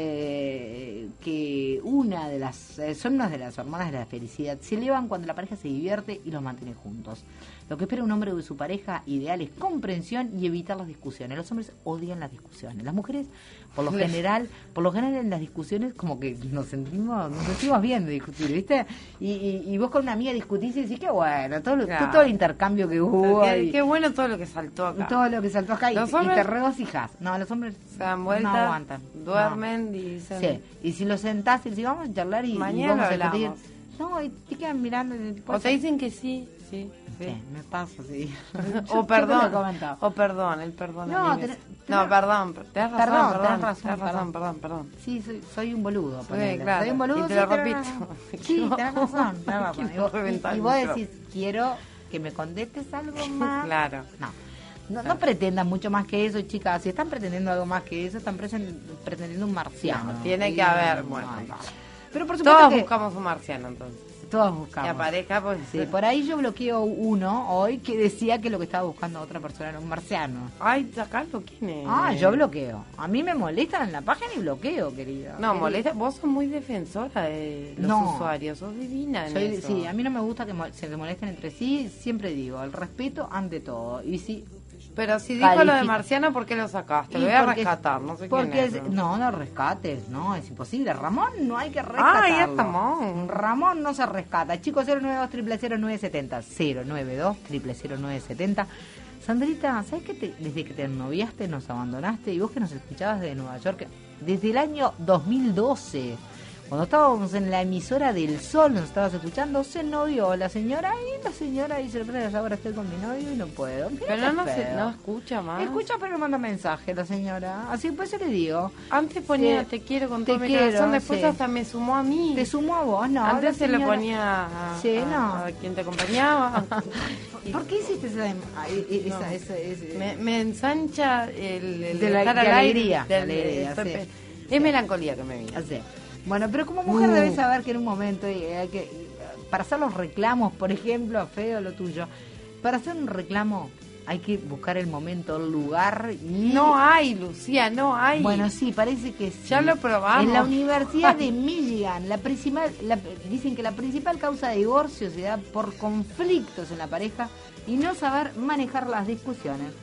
Speaker 3: eh, que una de las eh, son unas de las hormonas de la felicidad, se elevan cuando la pareja se divierte y los mantiene juntos. Lo que espera un hombre de su pareja ideal es comprensión y evitar las discusiones. Los hombres odian las discusiones. Las mujeres, por lo general, por lo general en las discusiones como que nos sentimos, nos sentimos bien de discutir, ¿viste? Y, y, y vos con una amiga discutís y decís, qué bueno, todo, lo,
Speaker 2: Claro.
Speaker 3: todo el intercambio que hubo.
Speaker 2: Qué,
Speaker 3: y-
Speaker 2: qué bueno todo lo que saltó acá.
Speaker 3: todo lo que saltó acá y,
Speaker 2: Los
Speaker 3: y
Speaker 2: hombres-
Speaker 3: te regocijás. No, los hombres
Speaker 2: Se dan vuelta,
Speaker 3: no aguantan.
Speaker 2: duermen
Speaker 3: No.
Speaker 2: y dicen...
Speaker 3: Sí, y si los sentás y decís, vamos a charlar y, y
Speaker 2: Mañana
Speaker 3: vamos a discutir.
Speaker 2: hablamos.
Speaker 3: No, y te quedan mirando. Y
Speaker 2: O te dicen que sí, sí, sí.
Speaker 3: Sí, me pasa, sí.
Speaker 2: O perdón,
Speaker 3: comentado.
Speaker 2: o perdón, el perdón.
Speaker 3: No,
Speaker 2: a mí me-
Speaker 3: tenés-
Speaker 2: no,
Speaker 3: tenés-
Speaker 2: perdón, tenés razón,
Speaker 3: Perdón,
Speaker 2: perdón,
Speaker 3: tenés razón,
Speaker 2: tenés razón,
Speaker 3: perdón.
Speaker 2: perdón, perdón.
Speaker 3: Sí, soy, soy un boludo. ponele.
Speaker 2: claro,
Speaker 3: Soy un boludo.
Speaker 2: y te
Speaker 3: sí,
Speaker 2: lo
Speaker 3: tenés
Speaker 2: repito.
Speaker 3: razón.
Speaker 2: Me
Speaker 3: Sí,
Speaker 2: equivoco.
Speaker 3: tenés razón, tenés razón.
Speaker 2: Quiero
Speaker 3: Y vos,
Speaker 2: reventar
Speaker 3: y- y
Speaker 2: el
Speaker 3: vos
Speaker 2: micrófono.
Speaker 3: decís, quiero que me contestes algo más.
Speaker 2: Claro.
Speaker 3: No. No, no pretendan mucho más que eso, chicas. Si están pretendiendo algo más que eso, están presen- pretendiendo un marciano.
Speaker 2: No, tiene
Speaker 3: Y-
Speaker 2: que haber, bueno.
Speaker 3: no. Pero por supuesto
Speaker 2: Todos
Speaker 3: que
Speaker 2: buscamos un marciano, entonces.
Speaker 3: todos
Speaker 2: Y
Speaker 3: buscamos.
Speaker 2: a pareja, pues...
Speaker 3: Sí, por ahí yo bloqueo uno hoy que decía que lo que estaba buscando otra persona era un marciano.
Speaker 2: Ay, sacalo, ¿quién es?
Speaker 3: Ah, yo bloqueo. A mí me molestan en la página y bloqueo, querida.
Speaker 2: No,
Speaker 3: Querida.
Speaker 2: molesta. Vos sos muy defensora de los
Speaker 3: No.
Speaker 2: usuarios. Sos divina en
Speaker 3: Soy-
Speaker 2: eso.
Speaker 3: sí, a mí no me gusta que mo- se le molesten entre sí. Siempre digo, el respeto ante todo. Y si
Speaker 2: Pero si dijo lo de
Speaker 3: Califi-
Speaker 2: Marciano, ¿por qué lo sacaste? Lo
Speaker 3: Y
Speaker 2: voy a
Speaker 3: porque-
Speaker 2: rescatar, no sé
Speaker 3: porque
Speaker 2: quién es.
Speaker 3: es- no, no rescates, no, es imposible. Ramón no hay que rescatarlo.
Speaker 2: Ay, es Ramón.
Speaker 3: Ramón no se rescata. Chicos, cero nueve dos, cero cero nueve siete cero. cero nueve dos, cero cero nueve siete cero. Sandrita, ¿sabes que te- desde que te noviaste nos abandonaste? Y vos que nos escuchabas desde Nueva York, desde el año dos mil doce, cuando estábamos en la emisora del Sol, nos estabas escuchando, se novió la señora y la señora dice, "Pero ahora estoy con mi novio y no puedo". Mirá
Speaker 2: Pero
Speaker 3: qué
Speaker 2: no, se,
Speaker 3: feo.
Speaker 2: no escucha más.
Speaker 3: Escucha, pero manda mensaje la señora. Así pues yo le digo.
Speaker 2: Antes ponía
Speaker 3: Sí.
Speaker 2: te quiero con
Speaker 3: Te
Speaker 2: todo mi
Speaker 3: quiero,
Speaker 2: corazón, después
Speaker 3: sí.
Speaker 2: hasta me sumó a mí.
Speaker 3: Te sumo a vos, no.
Speaker 2: Antes
Speaker 3: la
Speaker 2: se le
Speaker 3: señora-
Speaker 2: ponía a,
Speaker 3: Sí,
Speaker 2: a-
Speaker 3: no.
Speaker 2: a quien te acompañaba.
Speaker 3: ¿Por qué hiciste esa, ah, e- e- esa,
Speaker 2: No.
Speaker 3: esa- esa-
Speaker 2: me, me ensancha el, el
Speaker 3: De la-
Speaker 2: estar
Speaker 3: de
Speaker 2: al aire,
Speaker 3: alegría,
Speaker 2: del-
Speaker 3: de alegría,
Speaker 2: estoy
Speaker 3: sí.
Speaker 2: pe-
Speaker 3: Sí.
Speaker 2: Es melancolía que me viene.
Speaker 3: Así. Bueno, pero como mujer
Speaker 2: Uh.
Speaker 3: debes saber que en un momento eh, hay que, para hacer los reclamos, por ejemplo, feo lo tuyo, para hacer un reclamo hay que buscar el momento, el lugar y...
Speaker 2: No hay, Lucía, no hay.
Speaker 3: Bueno, sí, parece que sí.
Speaker 2: Ya lo probamos.
Speaker 3: En la Universidad de Michigan, la principal, la- dicen que la principal causa de divorcio se da por conflictos en la pareja y no saber manejar las discusiones.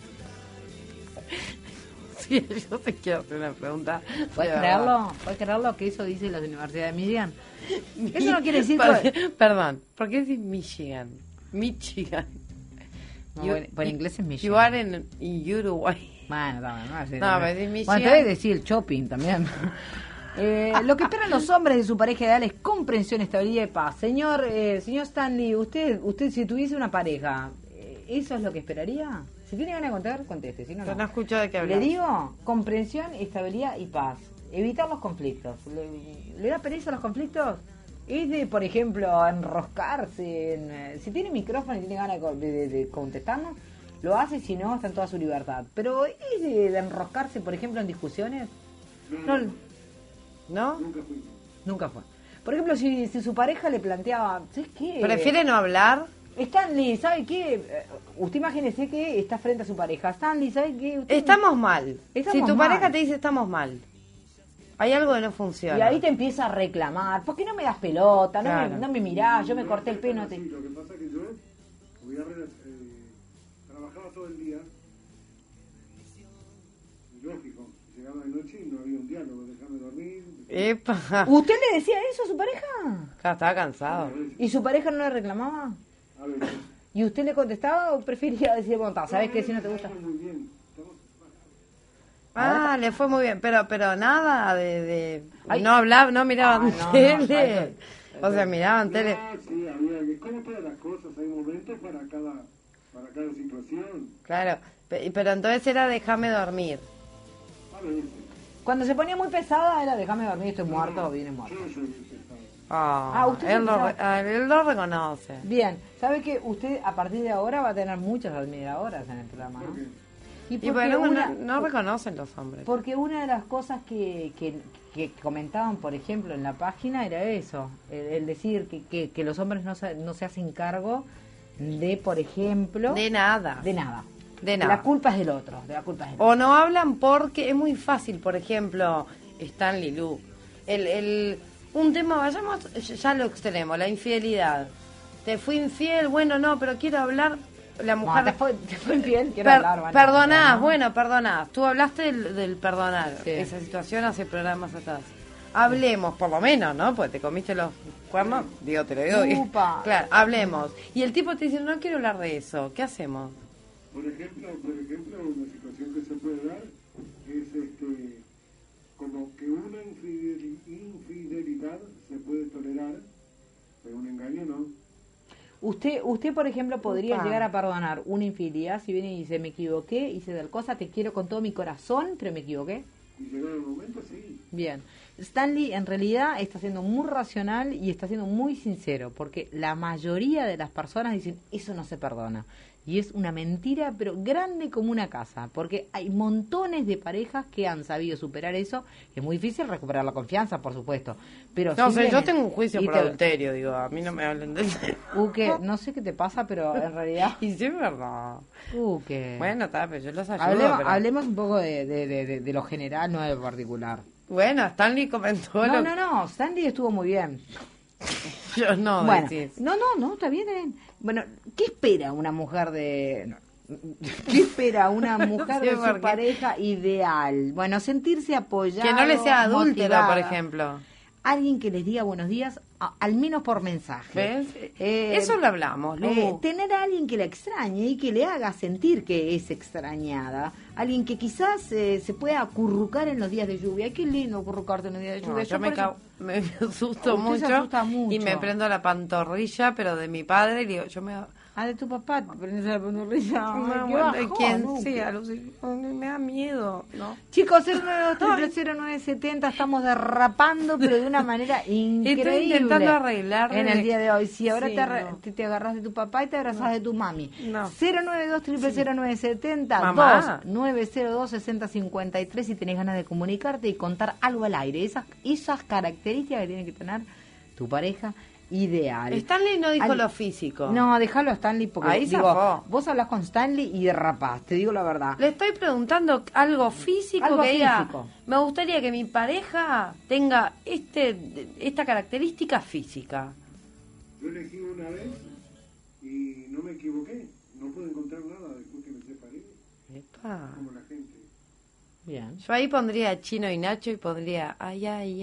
Speaker 2: Sí, yo te quiero hacer una pregunta.
Speaker 3: ¿Puedes
Speaker 2: de
Speaker 3: creerlo? ¿Puedes creerlo que eso dice la Universidad de Michigan?
Speaker 2: verdad.
Speaker 3: Eso no quiere decir
Speaker 2: Per-
Speaker 3: que...
Speaker 2: Perdón, ¿por qué decís Michigan? Michigan.
Speaker 3: No,
Speaker 2: You-
Speaker 3: bueno, por
Speaker 2: you-
Speaker 3: inglés es Michigan.
Speaker 2: You are in, in Uruguay.
Speaker 3: Bueno, no, no, no,
Speaker 2: No, pero decís
Speaker 3: Bueno, te
Speaker 2: Michigan.
Speaker 3: voy a decir el shopping también. Eh, lo que esperan los hombres de su pareja ideal es comprensión, estabilidad y paz. Señor, eh, señor Stanley, usted, usted si tuviese una pareja, eh, ¿eso es lo que esperaría? Si tiene ganas de contar, conteste, si no,
Speaker 2: Yo
Speaker 3: no.
Speaker 2: no escucho de qué
Speaker 3: Le
Speaker 2: hablar.
Speaker 3: digo, comprensión, estabilidad y paz. Evitar los conflictos. ¿Le, le da pereza los conflictos? Es de, por ejemplo, enroscarse. En, eh, si tiene micrófono y tiene ganas de, co- de- de- de contestarnos, lo hace, si no, está en toda su libertad. Pero es de, de enroscarse, por ejemplo, en discusiones. No,
Speaker 2: ¿No?
Speaker 3: nunca fue. Por ejemplo, si, si su pareja le planteaba, ¿sabes qué?
Speaker 2: ¿Prefiere no hablar?
Speaker 3: Stanley, ¿sabe qué? Eh, Usted imagínese que está frente a su pareja. Stanley, ¿sabe qué? Usted-
Speaker 2: Estamos mal.
Speaker 3: Estamos
Speaker 2: si tu
Speaker 3: mal.
Speaker 2: pareja te dice estamos mal, hay algo que no funciona.
Speaker 3: Y ahí te empieza a reclamar. ¿Por qué no me das pelota? No,
Speaker 2: Claro.
Speaker 3: me, no me mirás, yo me corté el pelo. no te-
Speaker 5: Sí, lo que pasa es que yo voy a re- eh, trabajaba todo el día. Y lógico, llegaba de noche y no había un diálogo, déjame dormir.
Speaker 2: Epa.
Speaker 3: ¿Usted le decía eso a su pareja?
Speaker 2: Claro, estaba cansado.
Speaker 3: ¿Y su pareja no le reclamaba?
Speaker 5: A veces.
Speaker 3: ¿Y usted le contestaba o prefería decir, bueno, ta, ¿sabes qué? Si no te gusta.
Speaker 5: Muy bien. Estamos-
Speaker 2: Ah, le fue muy bien, pero pero nada de, de
Speaker 3: Ay.
Speaker 2: no hablar, no miraban
Speaker 3: Ah, no,
Speaker 2: tele.
Speaker 3: no,
Speaker 2: o sea, miraban tele.
Speaker 5: Ah, sí, había que, como todas las cosas, hay momentos para cada, para cada situación.
Speaker 2: Claro, pe- pero entonces era déjame dormir.
Speaker 5: A veces.
Speaker 3: Cuando se ponía muy pesada era, déjame dormir, estoy muerto, viene muerto.
Speaker 5: Yo soy pesado.
Speaker 2: Ah,
Speaker 3: Ah, usted
Speaker 2: él, lo,
Speaker 3: pensaba-
Speaker 2: re- ah, él lo reconoce.
Speaker 3: Bien, ¿sabe que usted a partir de ahora va a tener muchas admiradoras en el programa,
Speaker 5: ¿Por
Speaker 3: ¿no?
Speaker 5: qué?
Speaker 2: Y
Speaker 3: porque
Speaker 2: bueno,
Speaker 3: una-
Speaker 2: no, no reconocen los hombres.
Speaker 3: Porque una de las cosas que, que, que comentaban, por ejemplo, en la página era eso, el, el decir que, que, que los hombres no se, no se hacen cargo de, por ejemplo,
Speaker 2: De nada.
Speaker 3: de nada.
Speaker 2: De nada.
Speaker 3: La culpa es del otro, de la culpa es del
Speaker 2: O no hablan porque es muy fácil, por ejemplo, Stanley Lu. El, el, un tema, vayamos ya a lo extremo, la infidelidad. Te fui infiel, bueno, no, pero quiero hablar. La
Speaker 3: otro.
Speaker 2: mujer.
Speaker 3: No, te, fue, te fue infiel, quiero
Speaker 2: Per-
Speaker 3: hablar. Bueno,
Speaker 2: perdonás,
Speaker 3: ¿no?
Speaker 2: bueno, perdonás. Tú hablaste del, del perdonar,
Speaker 3: Sí.
Speaker 2: esa situación hace programas atrás. Hablemos, por lo menos, ¿no? Porque te comiste los cuernos, digo, te lo digo. y-
Speaker 3: Upa.
Speaker 2: Claro, hablemos. Y el tipo te dice, no quiero hablar de eso, ¿qué hacemos?
Speaker 5: Por ejemplo, por ejemplo, una situación que se puede dar es este, como que una infidel- infidelidad se puede tolerar, pero un engaño no.
Speaker 3: Usted, usted por ejemplo, podría
Speaker 2: Upa.
Speaker 3: llegar a perdonar una infidelidad si viene y dice, me equivoqué, hice tal cosa, te quiero con todo mi corazón, pero me equivoqué.
Speaker 5: Y llegado el momento, sí.
Speaker 3: Bien. Stanley en realidad está siendo muy racional y está siendo muy sincero, porque la mayoría de las personas dicen, eso no se perdona. Y es una mentira, pero grande como una casa, porque hay montones de parejas que han sabido superar eso. Es muy difícil recuperar la confianza, por supuesto. Pero
Speaker 2: No sé, yo
Speaker 3: simplemente-
Speaker 2: tengo un juicio
Speaker 3: y
Speaker 2: por
Speaker 3: te-
Speaker 2: adulterio, digo, a mí no me hablen de eso.
Speaker 3: Uh, que no sé qué te pasa, pero en realidad...
Speaker 2: Y sí es verdad.
Speaker 3: Uh, que...
Speaker 2: Bueno, está, pero yo los ayudo.
Speaker 3: hablemos,
Speaker 2: pero-
Speaker 3: hablemos un poco de, de, de, de- de lo general, no de lo particular.
Speaker 2: Bueno, Stanley comentó
Speaker 3: No,
Speaker 2: lo
Speaker 3: no, no, Stanley estuvo muy bien.
Speaker 2: Yo no,
Speaker 3: Bueno,
Speaker 2: decís.
Speaker 3: no, no, no, está bien, está bien. Bueno, ¿qué espera una mujer de... no, ¿Qué espera una mujer
Speaker 2: sé
Speaker 3: de
Speaker 2: por
Speaker 3: su
Speaker 2: qué.
Speaker 3: pareja ideal? Bueno, sentirse apoyada.
Speaker 2: Que no le sea adúltera, por
Speaker 3: motivada.
Speaker 2: ejemplo.
Speaker 3: Alguien que les diga buenos días, a- al menos por mensaje.
Speaker 2: ¿Ves?
Speaker 3: Eh,
Speaker 2: Eso lo hablamos, Lu.
Speaker 3: Eh, tener a alguien que la extrañe y que le haga sentir que es extrañada. Alguien que quizás eh, se pueda acurrucar en los días de lluvia. Qué lindo acurrucarte en los días de
Speaker 2: No,
Speaker 3: lluvia.
Speaker 2: yo me,
Speaker 3: por eso-
Speaker 2: ca- me, me asusto
Speaker 3: Usted se
Speaker 2: mucho,
Speaker 3: asusta mucho.
Speaker 2: y me prendo la pantorrilla, pero de mi padre, y digo, yo me...
Speaker 3: Ah, de tu papá, te prendes la pantorrilla. Ay,
Speaker 2: me
Speaker 3: qué
Speaker 2: aguanto,
Speaker 3: bajón,
Speaker 2: quien
Speaker 3: ¿no?
Speaker 2: sea, Lucy, me da miedo, ¿no?
Speaker 3: Chicos, cero nueve dos, cero cero nueve siete cero, estamos derrapando, pero de una manera increíble.
Speaker 2: intentando arreglar
Speaker 3: en el día de hoy. Si ahora
Speaker 2: Sí,
Speaker 3: te, arre-
Speaker 2: no.
Speaker 3: te, te agarras de tu papá y te abrazas de tu mami.
Speaker 2: No.
Speaker 3: cero nueve dos, cero cero nueve siete cero,
Speaker 2: Mamá.
Speaker 3: dos nueve cero dos, seis cero cinco tres si tenés ganas de comunicarte y contar algo al aire. Esas, esas características que tiene que tener tu pareja ideal.
Speaker 2: Stanley no dijo
Speaker 3: Al-
Speaker 2: lo físico.
Speaker 3: No, déjalo a Stanley porque
Speaker 2: Ahí
Speaker 3: digo,
Speaker 2: zafó.
Speaker 3: vos hablas con Stanley y derrapás, te digo la verdad.
Speaker 2: Le estoy preguntando algo físico
Speaker 3: Algo
Speaker 2: que diga,
Speaker 3: físico.
Speaker 2: me gustaría que mi pareja tenga este esta característica física.
Speaker 5: Yo elegí una vez y no me equivoqué. No pude encontrar nada después que me separé,
Speaker 2: Epa.
Speaker 5: como la gente.
Speaker 3: Bien.
Speaker 2: Yo ahí pondría Chino y Nacho y pondría, ay, ay,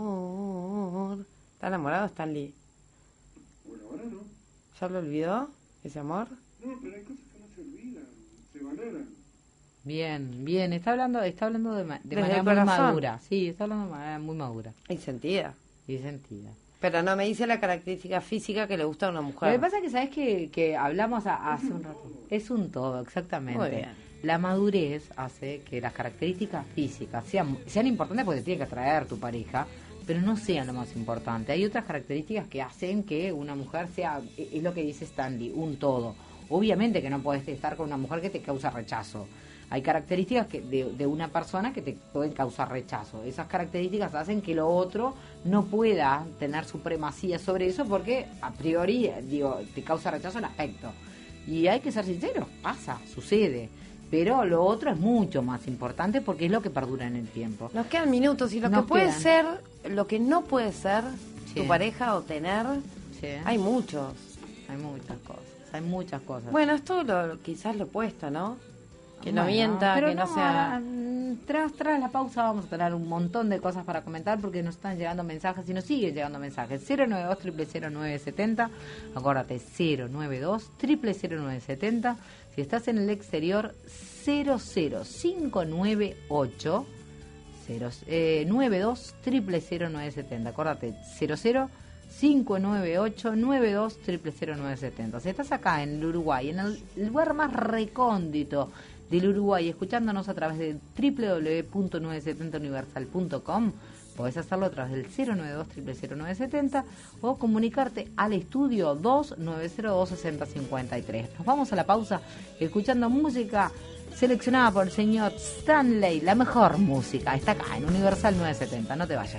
Speaker 2: amor. ¿Está enamorado Stanley?
Speaker 5: Por ahora no.
Speaker 2: ¿Ya lo olvidó ese amor?
Speaker 5: No, pero hay cosas que no se olvidan, se valoran.
Speaker 3: Bien, bien, está hablando, está hablando de, ma- de
Speaker 2: Desde
Speaker 3: manera
Speaker 2: el
Speaker 3: muy
Speaker 2: corazón.
Speaker 3: madura. Sí, está hablando de manera muy madura
Speaker 2: Y sentida.
Speaker 3: y sentida.
Speaker 2: Pero no me dice la característica física que le gusta a una
Speaker 3: Lo que
Speaker 2: mujer.
Speaker 3: pasa es que sabes que, que hablamos a- hace un rato. Es un todo, exactamente.
Speaker 2: Muy bien.
Speaker 3: La madurez hace que las características físicas sean, sean importantes porque te tiene que atraer tu pareja, pero no sean lo más importante. Hay otras características que hacen que una mujer sea, es lo que dice Stanley, un todo. Obviamente que no podés estar con una mujer que te causa rechazo. Hay características que de, de una persona que te pueden causar rechazo. Esas características hacen que lo otro no pueda tener supremacía sobre eso porque a priori, digo, te causa rechazo el aspecto. Y hay que ser sincero, pasa, sucede. Pero lo otro es mucho más importante porque es lo que perdura en el tiempo.
Speaker 2: Nos quedan minutos y lo
Speaker 3: Nos
Speaker 2: que puede
Speaker 3: quedan.
Speaker 2: ser, lo que no puede ser
Speaker 3: Sí.
Speaker 2: tu pareja o tener,
Speaker 3: Sí,
Speaker 2: hay muchos.
Speaker 3: hay muchas cosas, hay muchas cosas.
Speaker 2: Bueno, esto lo, quizás lo opuesto, ¿no? Que no
Speaker 3: Bueno,
Speaker 2: mienta,
Speaker 3: pero
Speaker 2: que no, sea...
Speaker 3: mm, Tras, tras la pausa vamos a tener un montón de cosas para comentar porque nos están llegando mensajes y nos siguen llegando mensajes. cero nueve dos, cero cero nueve siete cero, acuérdate, cero nueve dos, cero cero nueve siete cero. Si estás en el exterior, cero cero cinco nueve ocho, cero, eh, nueve dos, cero cero nueve siete cero. Acuérdate, cero cero cinco nueve ocho, nueve dos, cero cero nueve siete cero. Si estás acá en el Uruguay, en el lugar más recóndito del Uruguay, escuchándonos a través de doble u doble u doble u punto novecientos setenta universal punto com, podés hacerlo a través del cero nueve dos, cero cero nueve siete cero o comunicarte al estudio dos nueve cero dos, seis cero cinco tres. Nos vamos a la pausa escuchando música seleccionada por el señor Stanley, la mejor música. Está acá en Universal novecientos setenta, no te vayas.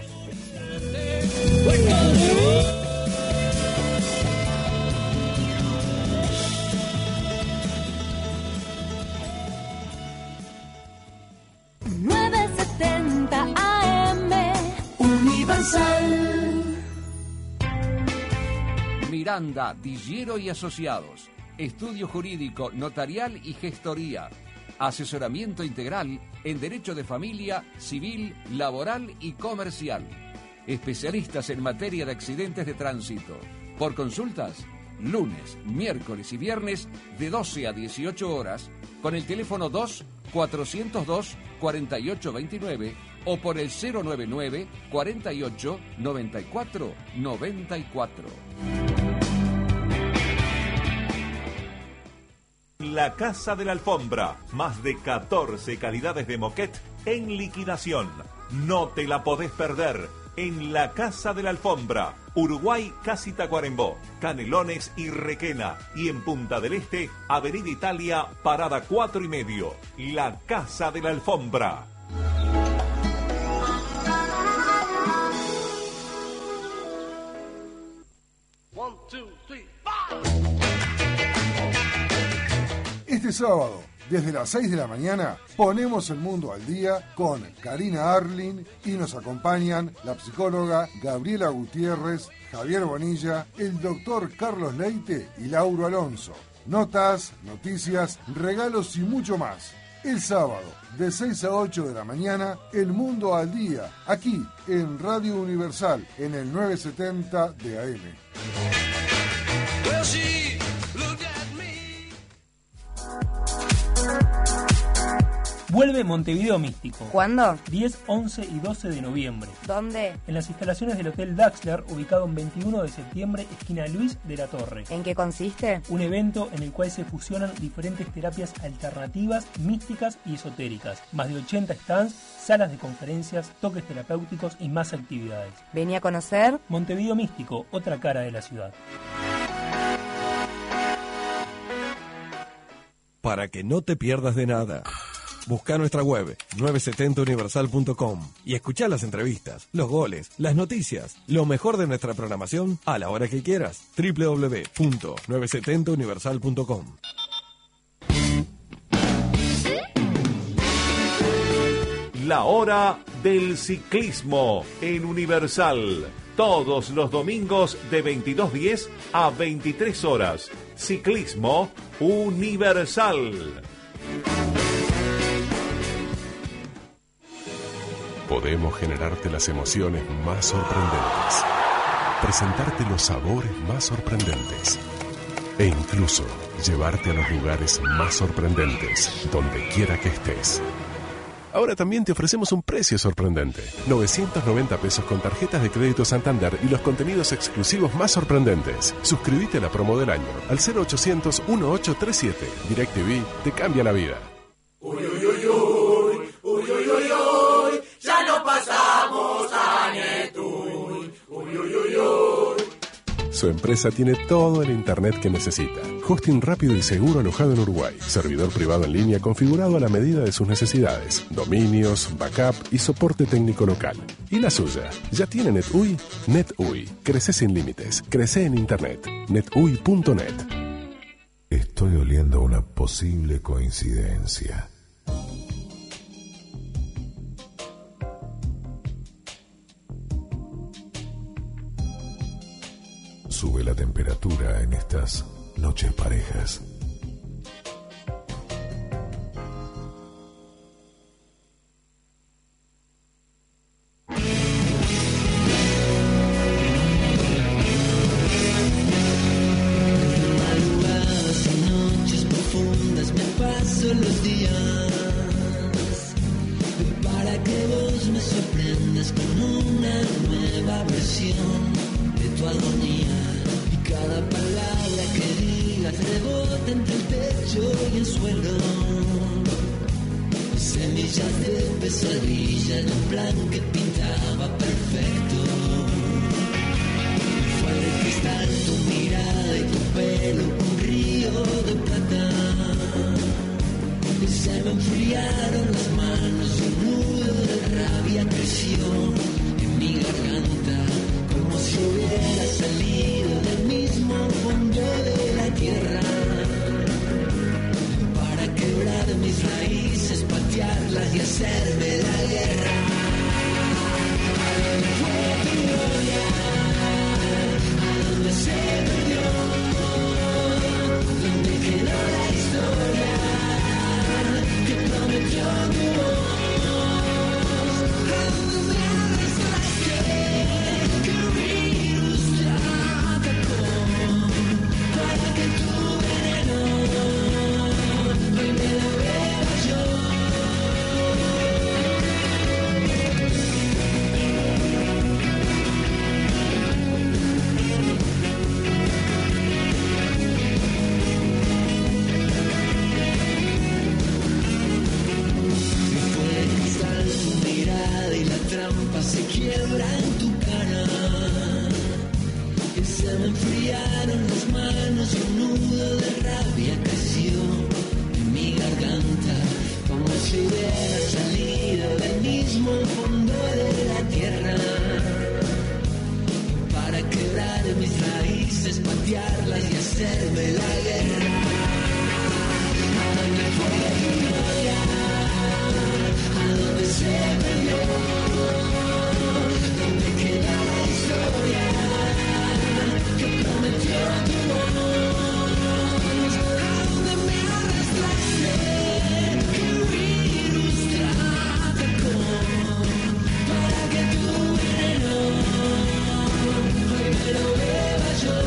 Speaker 6: Miranda, Dillero y Asociados. Estudio jurídico, notarial y gestoría. Asesoramiento integral en derecho de familia, civil, laboral y comercial. Especialistas en materia de accidentes de tránsito. Por consultas, lunes, miércoles y viernes de doce a dieciocho horas con el teléfono dos cuatrocientos dos cuarenta y ocho veintinueve o por el cero noventa y nueve cuarenta y ocho noventa y cuatro noventa y cuatro.
Speaker 7: La Casa de la Alfombra, más de catorce calidades de moquette en liquidación. No te la podés perder. En la Casa de la Alfombra, Uruguay, casi Tacuarembó, Canelones y Requena. Y en Punta del Este, Avenida Italia, Parada cuatro y medio. La Casa de la Alfombra.
Speaker 8: One, two, three, five.
Speaker 9: Este sábado, desde las seis de la mañana, ponemos el mundo al día con Karina Arlin y nos acompañan la psicóloga Gabriela Gutiérrez, Javier Bonilla, el doctor Carlos Leite y Lauro Alonso. Notas, noticias, regalos y mucho más. El sábado, de seis a ocho de la mañana, El Mundo al Día, aquí en Radio Universal, en el novecientos setenta de A M.
Speaker 10: Vuelve Montevideo Místico.
Speaker 2: ¿Cuándo?
Speaker 10: diez, once y doce de noviembre.
Speaker 2: ¿Dónde?
Speaker 10: En las instalaciones del Hotel Daxler, ubicado en veintiuno de septiembre, esquina Luis de la Torre.
Speaker 2: ¿En qué consiste?
Speaker 10: Un evento en el cual se fusionan diferentes terapias alternativas, místicas y esotéricas. Más de ochenta stands, salas de conferencias, toques terapéuticos y más actividades.
Speaker 2: Vení a conocer
Speaker 10: Montevideo Místico, otra cara de la ciudad.
Speaker 11: Para que no te pierdas de nada, busca nuestra web novecientos setenta universal punto com y escuchá las entrevistas, los goles, las noticias, lo mejor de nuestra programación a la hora que quieras. doble u doble u doble u punto novecientos setenta universal punto com.
Speaker 7: La hora del ciclismo en Universal. Todos los domingos de veintidós diez a veintitrés horas. Ciclismo Universal.
Speaker 1: Podemos generarte las emociones más sorprendentes, presentarte los sabores más sorprendentes e incluso llevarte a los lugares más sorprendentes donde quiera que estés. Ahora también te ofrecemos un precio sorprendente. novecientos noventa pesos con tarjetas de crédito Santander y los contenidos exclusivos más sorprendentes. Suscríbete a la promo del año al cero ochocientos dieciocho treinta y siete. DirecTV te cambia la vida.
Speaker 8: Uy, uy, uy, uy, uy, uy, uy, uy, ya no pasamos a Netuy. Uy, uy, uy, uy.
Speaker 1: Su empresa tiene todo el internet que necesita. Hosting rápido y seguro alojado en Uruguay. Servidor privado en línea configurado a la medida de sus necesidades. Dominios, backup y soporte técnico local. ¿Y la suya? ¿Ya tiene NetUI? NetUI. Crece sin límites. Crece en internet. netui punto net. Estoy oliendo una posible coincidencia. Sube la temperatura en estas noches parejas.
Speaker 8: Madrugadas y noches profundas me paso los días para que vos me sorprendas con una nueva versión de tu agonía. Cada palabra que digas rebota entre el techo y el suelo. Semillas de pesadilla en un plan que pintaba perfecto. Fue de cristal tu mirada y tu pelo, un río de plata. Y se me enfriaron las manos y un nudo de rabia creció en mi garganta, como si hubiera salido del mismo fondo de la tierra, para quebrar mis raíces, patearlas y hacerme la guerra. Fue tu gloria, a donde se perdió paz se quiebra en tu cara. Que se me enfriaron las manos y un nudo de rabia creció en mi garganta, como si hubiera salido del mismo fondo de la tierra, para quebrar mis raíces, patearlas y hacerme la guerra. ¿A dónde fue la gloria? ¿A dónde se perdió? ¿Dónde queda la historia que prometió tu voz? ¿A dónde me arrastraste? ¿Qué virus trató para que tu veneno hoy me lo beba yo?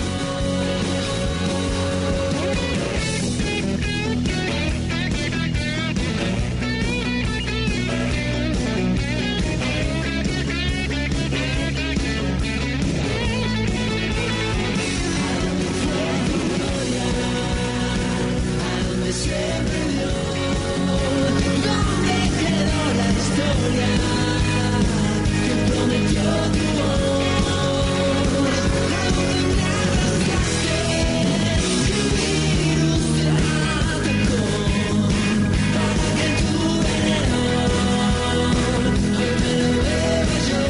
Speaker 8: Se perdió, ¿dónde quedó la historia que prometió tu voz? ¿A dónde me arrastraste? ¿Qué virus te atacó para que tu veneno hoy me lo beba yo?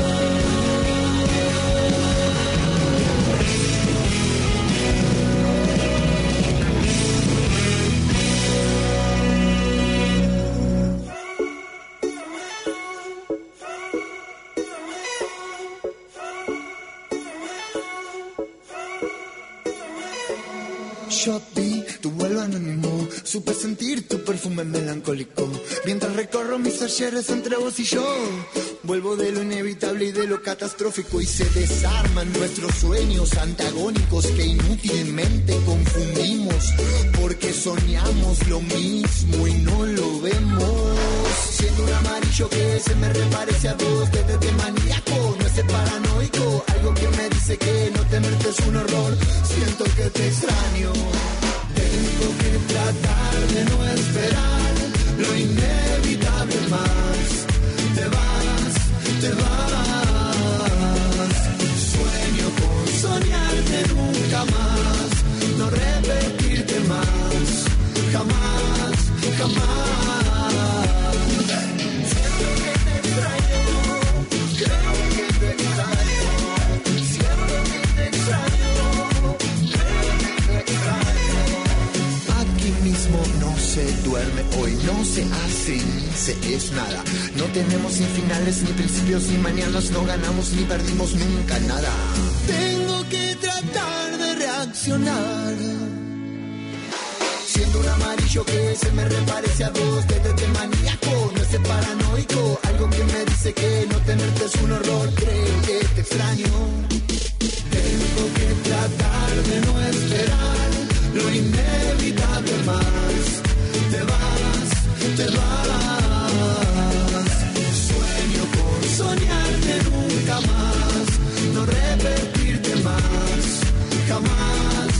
Speaker 12: Yo vi tu vuelo anónimo, supe sentir tu perfume melancólico. Mientras recorro mis ayeres entre vos y yo, vuelvo de lo inevitable y de lo catastrófico, y se desarman nuestros sueños antagónicos que inútilmente confundimos, porque soñamos lo mismo y no lo vemos. Siendo un amarillo que se me reparece a vos, desde de maníaco, no es de paranoico, algo que me dice que no tenerte es un horror. Siento que te extraño, tengo que tratar de no esperar lo inevitable más. Te vas, te vas. Sueño con soñarte nunca más, no repetirte más, jamás, jamás. Siento que te extraño, creo que te extraño. Siento que te extraño, creo que te extraño. Aquí mismo no se duerme, hoy no se hace ni se es nada. No tenemos ni finales, ni principios, ni mañanas. No ganamos ni perdimos nunca nada. Tengo que tratar de reaccionar. Siendo un amarillo que se me reparece a vos, desde de maníaco, no es de paranoico, algo que me dice que no tenerte es un horror. Creo que te extraño, tengo que tratar de no esperar lo inevitable más. Te vas, te vas. Sueño con soñarte nunca más, no repetirte más, jamás,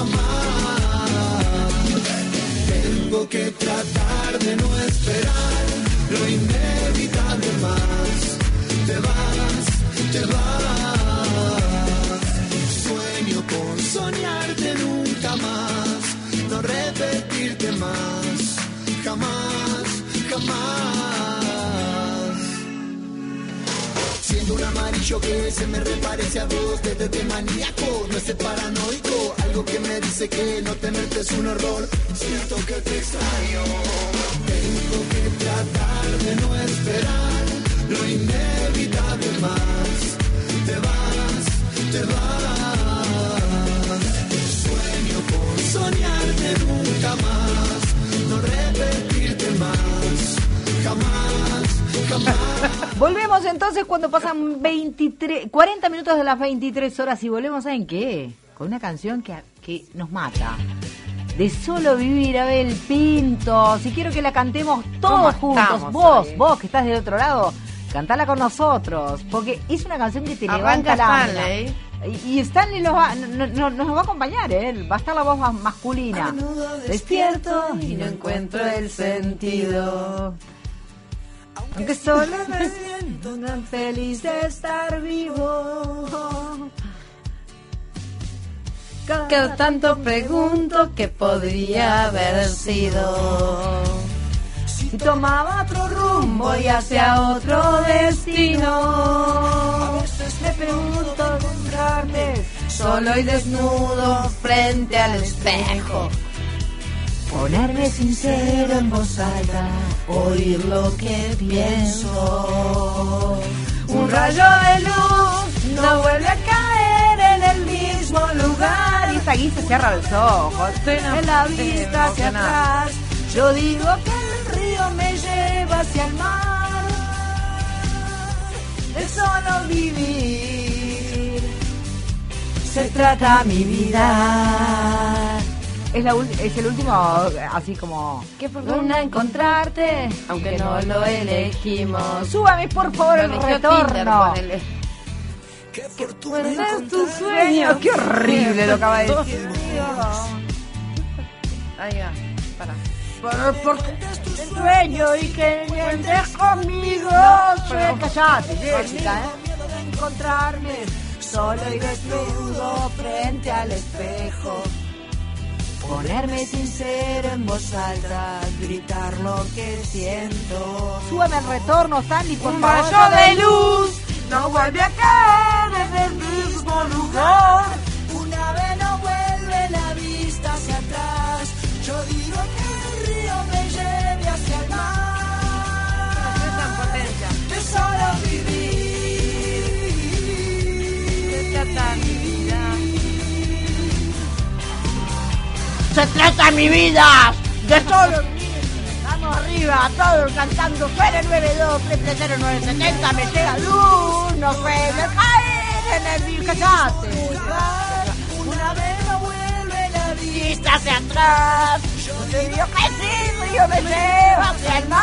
Speaker 12: jamás. Tengo que tratar de no esperar lo inevitable más. Te vas, te vas. Sueño con soñarte nunca más, no repetirte más, jamás, jamás. Siendo un amarillo que se me reparece a vos, desde de maníaco, no es de paranoico, algo que me dice que no tenerte es un horror. Siento que te extraño, tengo que tratar de no esperar lo inevitable más. Te vas, te vas. Sueño con soñarte nunca más, no repetirte más, jamás, jamás.
Speaker 3: Volvemos entonces cuando pasan veintitrés, cuarenta minutos de las veintitrés horas y volvemos, ¿saben qué? Con una canción que, que nos mata. De Solo Vivir, Abel Pinto. Si quiero que la cantemos todos juntos, vos, hoy? vos que estás del otro lado, cantala con nosotros, porque es una canción que te
Speaker 2: Arranca
Speaker 3: levanta la
Speaker 2: Stanley.
Speaker 3: Y, y Stanley nos va, no, no, nos va a acompañar, ¿eh? Va a estar la voz más masculina.
Speaker 2: Despierto y no encuentro el sentido.
Speaker 3: Aunque solo me siento tan feliz de estar vivo.
Speaker 2: Cada tanto pregunto qué podría haber sido.
Speaker 3: Si tomaba otro rumbo y hacia otro destino. A veces me pregunto encontrarme
Speaker 2: Solo y desnudo frente al espejo.
Speaker 3: Ponerme sincero en voz alta,
Speaker 2: Oír lo que pienso.
Speaker 3: un rayo de luz no vuelve a caer en el mismo lugar. Y esta guía se cierra los ojos, en la vista hacia atrás. Yo digo que el río me lleva hacia el mar. De solo vivir se trata mi vida. Es, la, es el último, así como...
Speaker 2: Qué fortuna encontrarte, aunque no lo elegimos.
Speaker 3: Súbame por favor el retorno.
Speaker 2: Qué
Speaker 3: fortuna es tu sueño. Qué horrible lo acaba de decir.
Speaker 2: Ahí va, para.
Speaker 3: Por, porque el sueño y que vienes conmigo. Soy callate, Jessica, ¿eh? Encontrarme solo y desnudo frente al espejo. Ponerme sincero en voz alta, gritar lo que siento. Súbame el retorno, Sandy, por
Speaker 2: Un
Speaker 3: favor.
Speaker 2: rayo de luz
Speaker 3: no vuelve a caer en el mismo lugar. Una vez no vuelve la vista hacia atrás. Yo digo que el río me lleve hacia el mar. De solo vivir.
Speaker 2: Se trata mi vida.
Speaker 4: Se trata mi vida de solo vivir. Vamos arriba, todos cantando. Fuera nueve dos triple cero nueve setenta. Me llega luz, no puede caer en el río. Callate.
Speaker 3: Una vez no vuelve la
Speaker 4: Vista hacia atrás. Yo te digo que sí, el río me lleva hacia el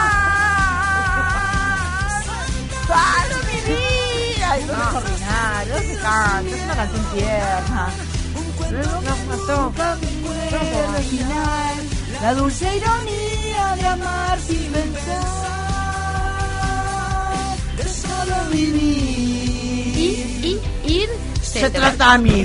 Speaker 4: mar. Solo mi vida.
Speaker 3: Ay, no es ordinario, no se canta, es una canción tierna.
Speaker 2: Nos mató.
Speaker 3: Al final, la dulce ironía de amar sin pensar, de solo vivir.
Speaker 2: Y, y, ir.
Speaker 4: Se, se trata mi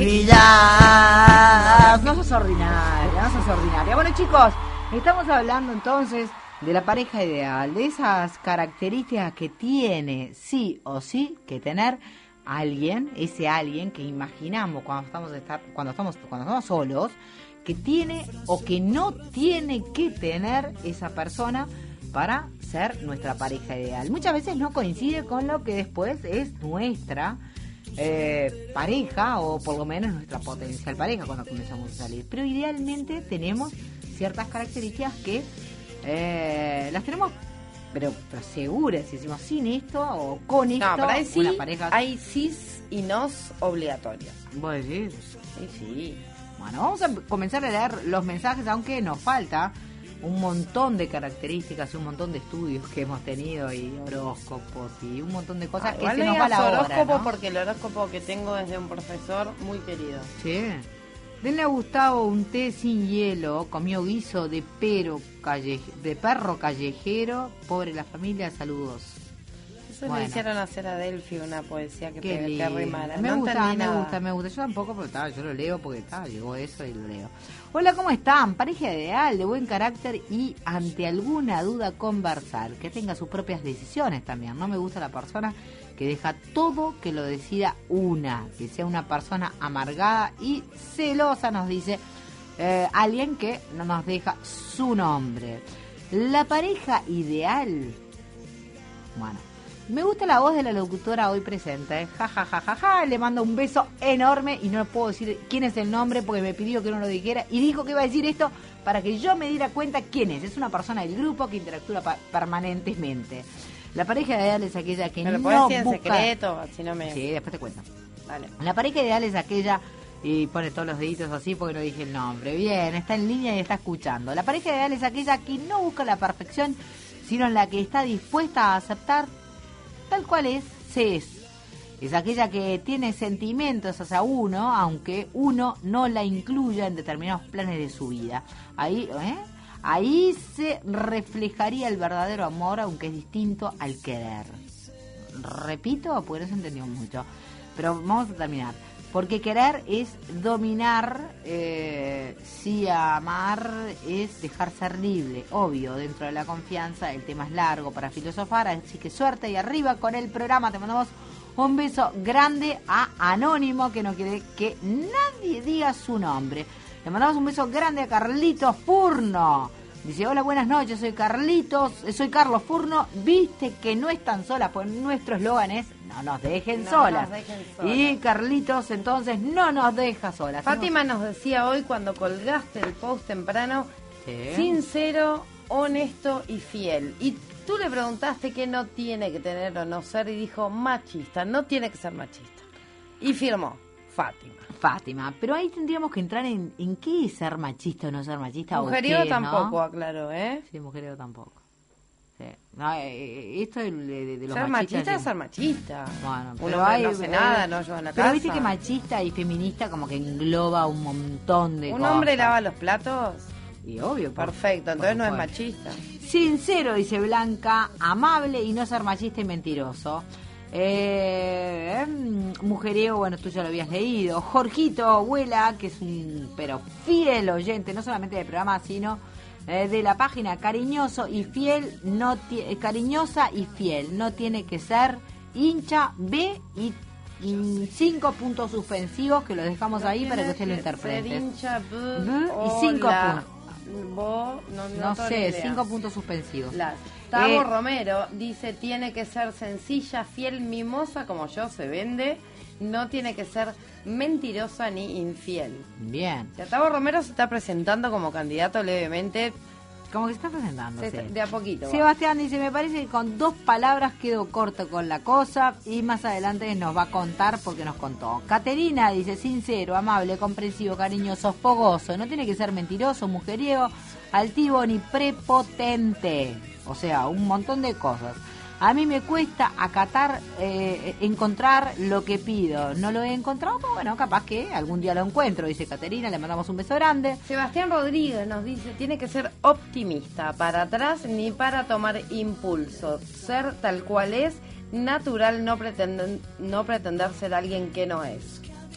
Speaker 4: vida.
Speaker 3: No sos ordinaria, no sos ordinaria. Bueno, chicos, estamos hablando entonces de la pareja ideal, de esas características que tiene sí o sí que tener alguien, ese alguien que imaginamos cuando estamos estar, cuando estamos cuando estamos solos, que tiene o que no tiene que tener esa persona para ser nuestra pareja ideal. Muchas veces no coincide con lo que después es nuestra eh, pareja, o por lo menos nuestra potencial pareja cuando comenzamos a salir. Pero idealmente tenemos ciertas características que eh, las tenemos pero, pero seguras, si decimos sin esto o con esto,
Speaker 2: no, pero ahí sí,
Speaker 3: una pareja...
Speaker 2: hay sis y nos obligatorios.
Speaker 3: ¿Vos decís?
Speaker 2: Sí, sí.
Speaker 3: Bueno, vamos a comenzar a leer los mensajes, aunque nos falta un montón de características y un montón de estudios que hemos tenido y horóscopos y un montón de cosas
Speaker 2: Ah,
Speaker 3: que
Speaker 2: igual
Speaker 3: se
Speaker 2: no
Speaker 3: nos va
Speaker 2: digas
Speaker 3: la hora,
Speaker 2: horóscopo,
Speaker 3: ¿no?
Speaker 2: porque el horóscopo que tengo es de un profesor muy querido.
Speaker 3: Sí. Denle a Gustavo un té sin hielo, comió guiso de, pero calle, de perro callejero, pobre la familia, saludos.
Speaker 2: Eso
Speaker 3: Bueno.
Speaker 2: le hicieron hacer a Delphi una poesía que,
Speaker 3: Qué
Speaker 2: te, que
Speaker 3: lindo.
Speaker 2: rimara.
Speaker 3: Me
Speaker 2: no
Speaker 3: gusta,
Speaker 2: entendí
Speaker 3: me
Speaker 2: nada.
Speaker 3: gusta, me gusta. Yo tampoco, pero ta, yo lo leo porque ta, llegó eso y lo leo. Hola, ¿cómo están? Pareja ideal, de buen carácter y ante alguna duda conversar. Que tenga sus propias decisiones también. No me gusta la persona que deja todo que lo decida una. Que sea una persona amargada y celosa, nos dice eh, alguien que no nos deja su nombre. La pareja ideal. Bueno. Me gusta la voz de la locutora hoy presente. Ja, ja, ja, ja, ja. Le mando un beso enorme y no puedo decir quién es el nombre porque me pidió que no lo dijera y dijo que iba a decir esto para que yo me diera cuenta quién es. Es una persona del grupo que interactúa pa- permanentemente. La pareja ideal es aquella que
Speaker 2: ¿Me lo
Speaker 3: no
Speaker 2: puedes decir en
Speaker 3: busca...
Speaker 2: secreto? Si no me...
Speaker 3: Sí, después te cuento.
Speaker 2: Dale.
Speaker 3: La pareja ideal es aquella... Y pone todos los deditos así porque no dije el nombre. Bien, está en línea y está escuchando. La pareja ideal es aquella que no busca la perfección, sino en la que está dispuesta a aceptar tal cual es, se es. Es aquella que tiene sentimientos hacia uno, aunque uno no la incluya en determinados planes de su vida. Ahí, ¿eh? Ahí se reflejaría el verdadero amor, aunque es distinto al querer. Repito, porque no se entendió mucho. Pero vamos a terminar. Porque querer es dominar, eh, sí, amar es dejar ser libre. Obvio, dentro de la confianza el tema es largo para filosofar, así que suerte y arriba con el programa. Te mandamos un beso grande a Anónimo, que no quiere que nadie diga su nombre. Le mandamos un beso grande a Carlitos Furno. Dice, hola, buenas noches, soy Carlitos, soy Carlos Furno. Viste que no están solas, pues nuestro eslogan es no nos dejen
Speaker 2: no
Speaker 3: solas.
Speaker 2: Nos dejen solas.
Speaker 3: Y Carlitos entonces no nos deja solas.
Speaker 2: Fátima nos decía hoy cuando colgaste el post temprano,
Speaker 3: sí,
Speaker 2: sincero, honesto y fiel. Y tú le preguntaste qué no tiene que tener o no ser y dijo machista, no tiene que ser machista. Y firmó Fátima.
Speaker 3: Fátima, pero ahí tendríamos que entrar en, en qué es ser machista o no ser machista.
Speaker 2: Mujeriego
Speaker 3: qué,
Speaker 2: tampoco,
Speaker 3: ¿no?
Speaker 2: aclaró, ¿eh?
Speaker 3: Sí, mujeriego tampoco. Sí. No, eh, esto de, de, de los
Speaker 2: ser
Speaker 3: machistas...
Speaker 2: machista es ser machista.
Speaker 3: Bueno,
Speaker 2: pero
Speaker 3: pero
Speaker 2: hay,
Speaker 3: hay,
Speaker 2: no hace
Speaker 3: eh,
Speaker 2: nada, no ayuda a la
Speaker 3: pero
Speaker 2: casa.
Speaker 3: viste que machista y feminista como que engloba un montón de
Speaker 2: ¿Un
Speaker 3: cosas.
Speaker 2: hombre lava los platos?
Speaker 3: Y obvio. Por,
Speaker 2: Perfecto, entonces no es
Speaker 3: supuesto.
Speaker 2: machista.
Speaker 3: Sincero, dice Blanca, amable y no ser machista y mentiroso. Eh, mujeriego, bueno, tú ya lo habías leído. Jorgito Abuela, que es un pero fiel oyente, no solamente del programa, sino eh, de la página. Cariñoso y fiel, no ti- cariñosa y fiel, no tiene que ser hincha, B y, y cinco puntos suspensivos que lo dejamos
Speaker 2: No
Speaker 3: ahí para que
Speaker 2: tiene
Speaker 3: usted lo
Speaker 2: que
Speaker 3: interprete.
Speaker 2: ser hincha, b,
Speaker 3: B
Speaker 2: o
Speaker 3: y cinco
Speaker 2: la-
Speaker 3: puntos.
Speaker 2: Bo, no, no
Speaker 3: No
Speaker 2: tengo
Speaker 3: sé,
Speaker 2: ni idea.
Speaker 3: cinco puntos suspensivos.
Speaker 2: Las. Tavo
Speaker 3: Eh,
Speaker 2: Romero dice, tiene que ser sencilla, fiel, mimosa, como yo, se vende. No tiene que ser mentirosa ni infiel.
Speaker 3: Bien.
Speaker 2: Si Tavo Romero se está presentando como candidato levemente,
Speaker 3: como que se está presentando.
Speaker 2: se-
Speaker 3: sí.
Speaker 2: de a poquito. va.
Speaker 3: Sebastián dice, me parece que con dos palabras quedó corto con la cosa y más adelante nos va a contar porque nos contó. Caterina dice, sincero, amable, comprensivo, cariñoso, fogoso, no tiene que ser mentiroso, mujeriego, altivo ni prepotente. O sea, un montón de cosas. A mí me cuesta acatar, eh, encontrar lo que pido. No lo he encontrado, pero bueno, capaz que algún día lo encuentro, dice Caterina, le mandamos un beso grande.
Speaker 2: Sebastián Rodríguez nos dice, tiene que ser optimista, para atrás ni para tomar impulso, ser tal cual es, natural, no pretender, no pretender ser alguien que no es.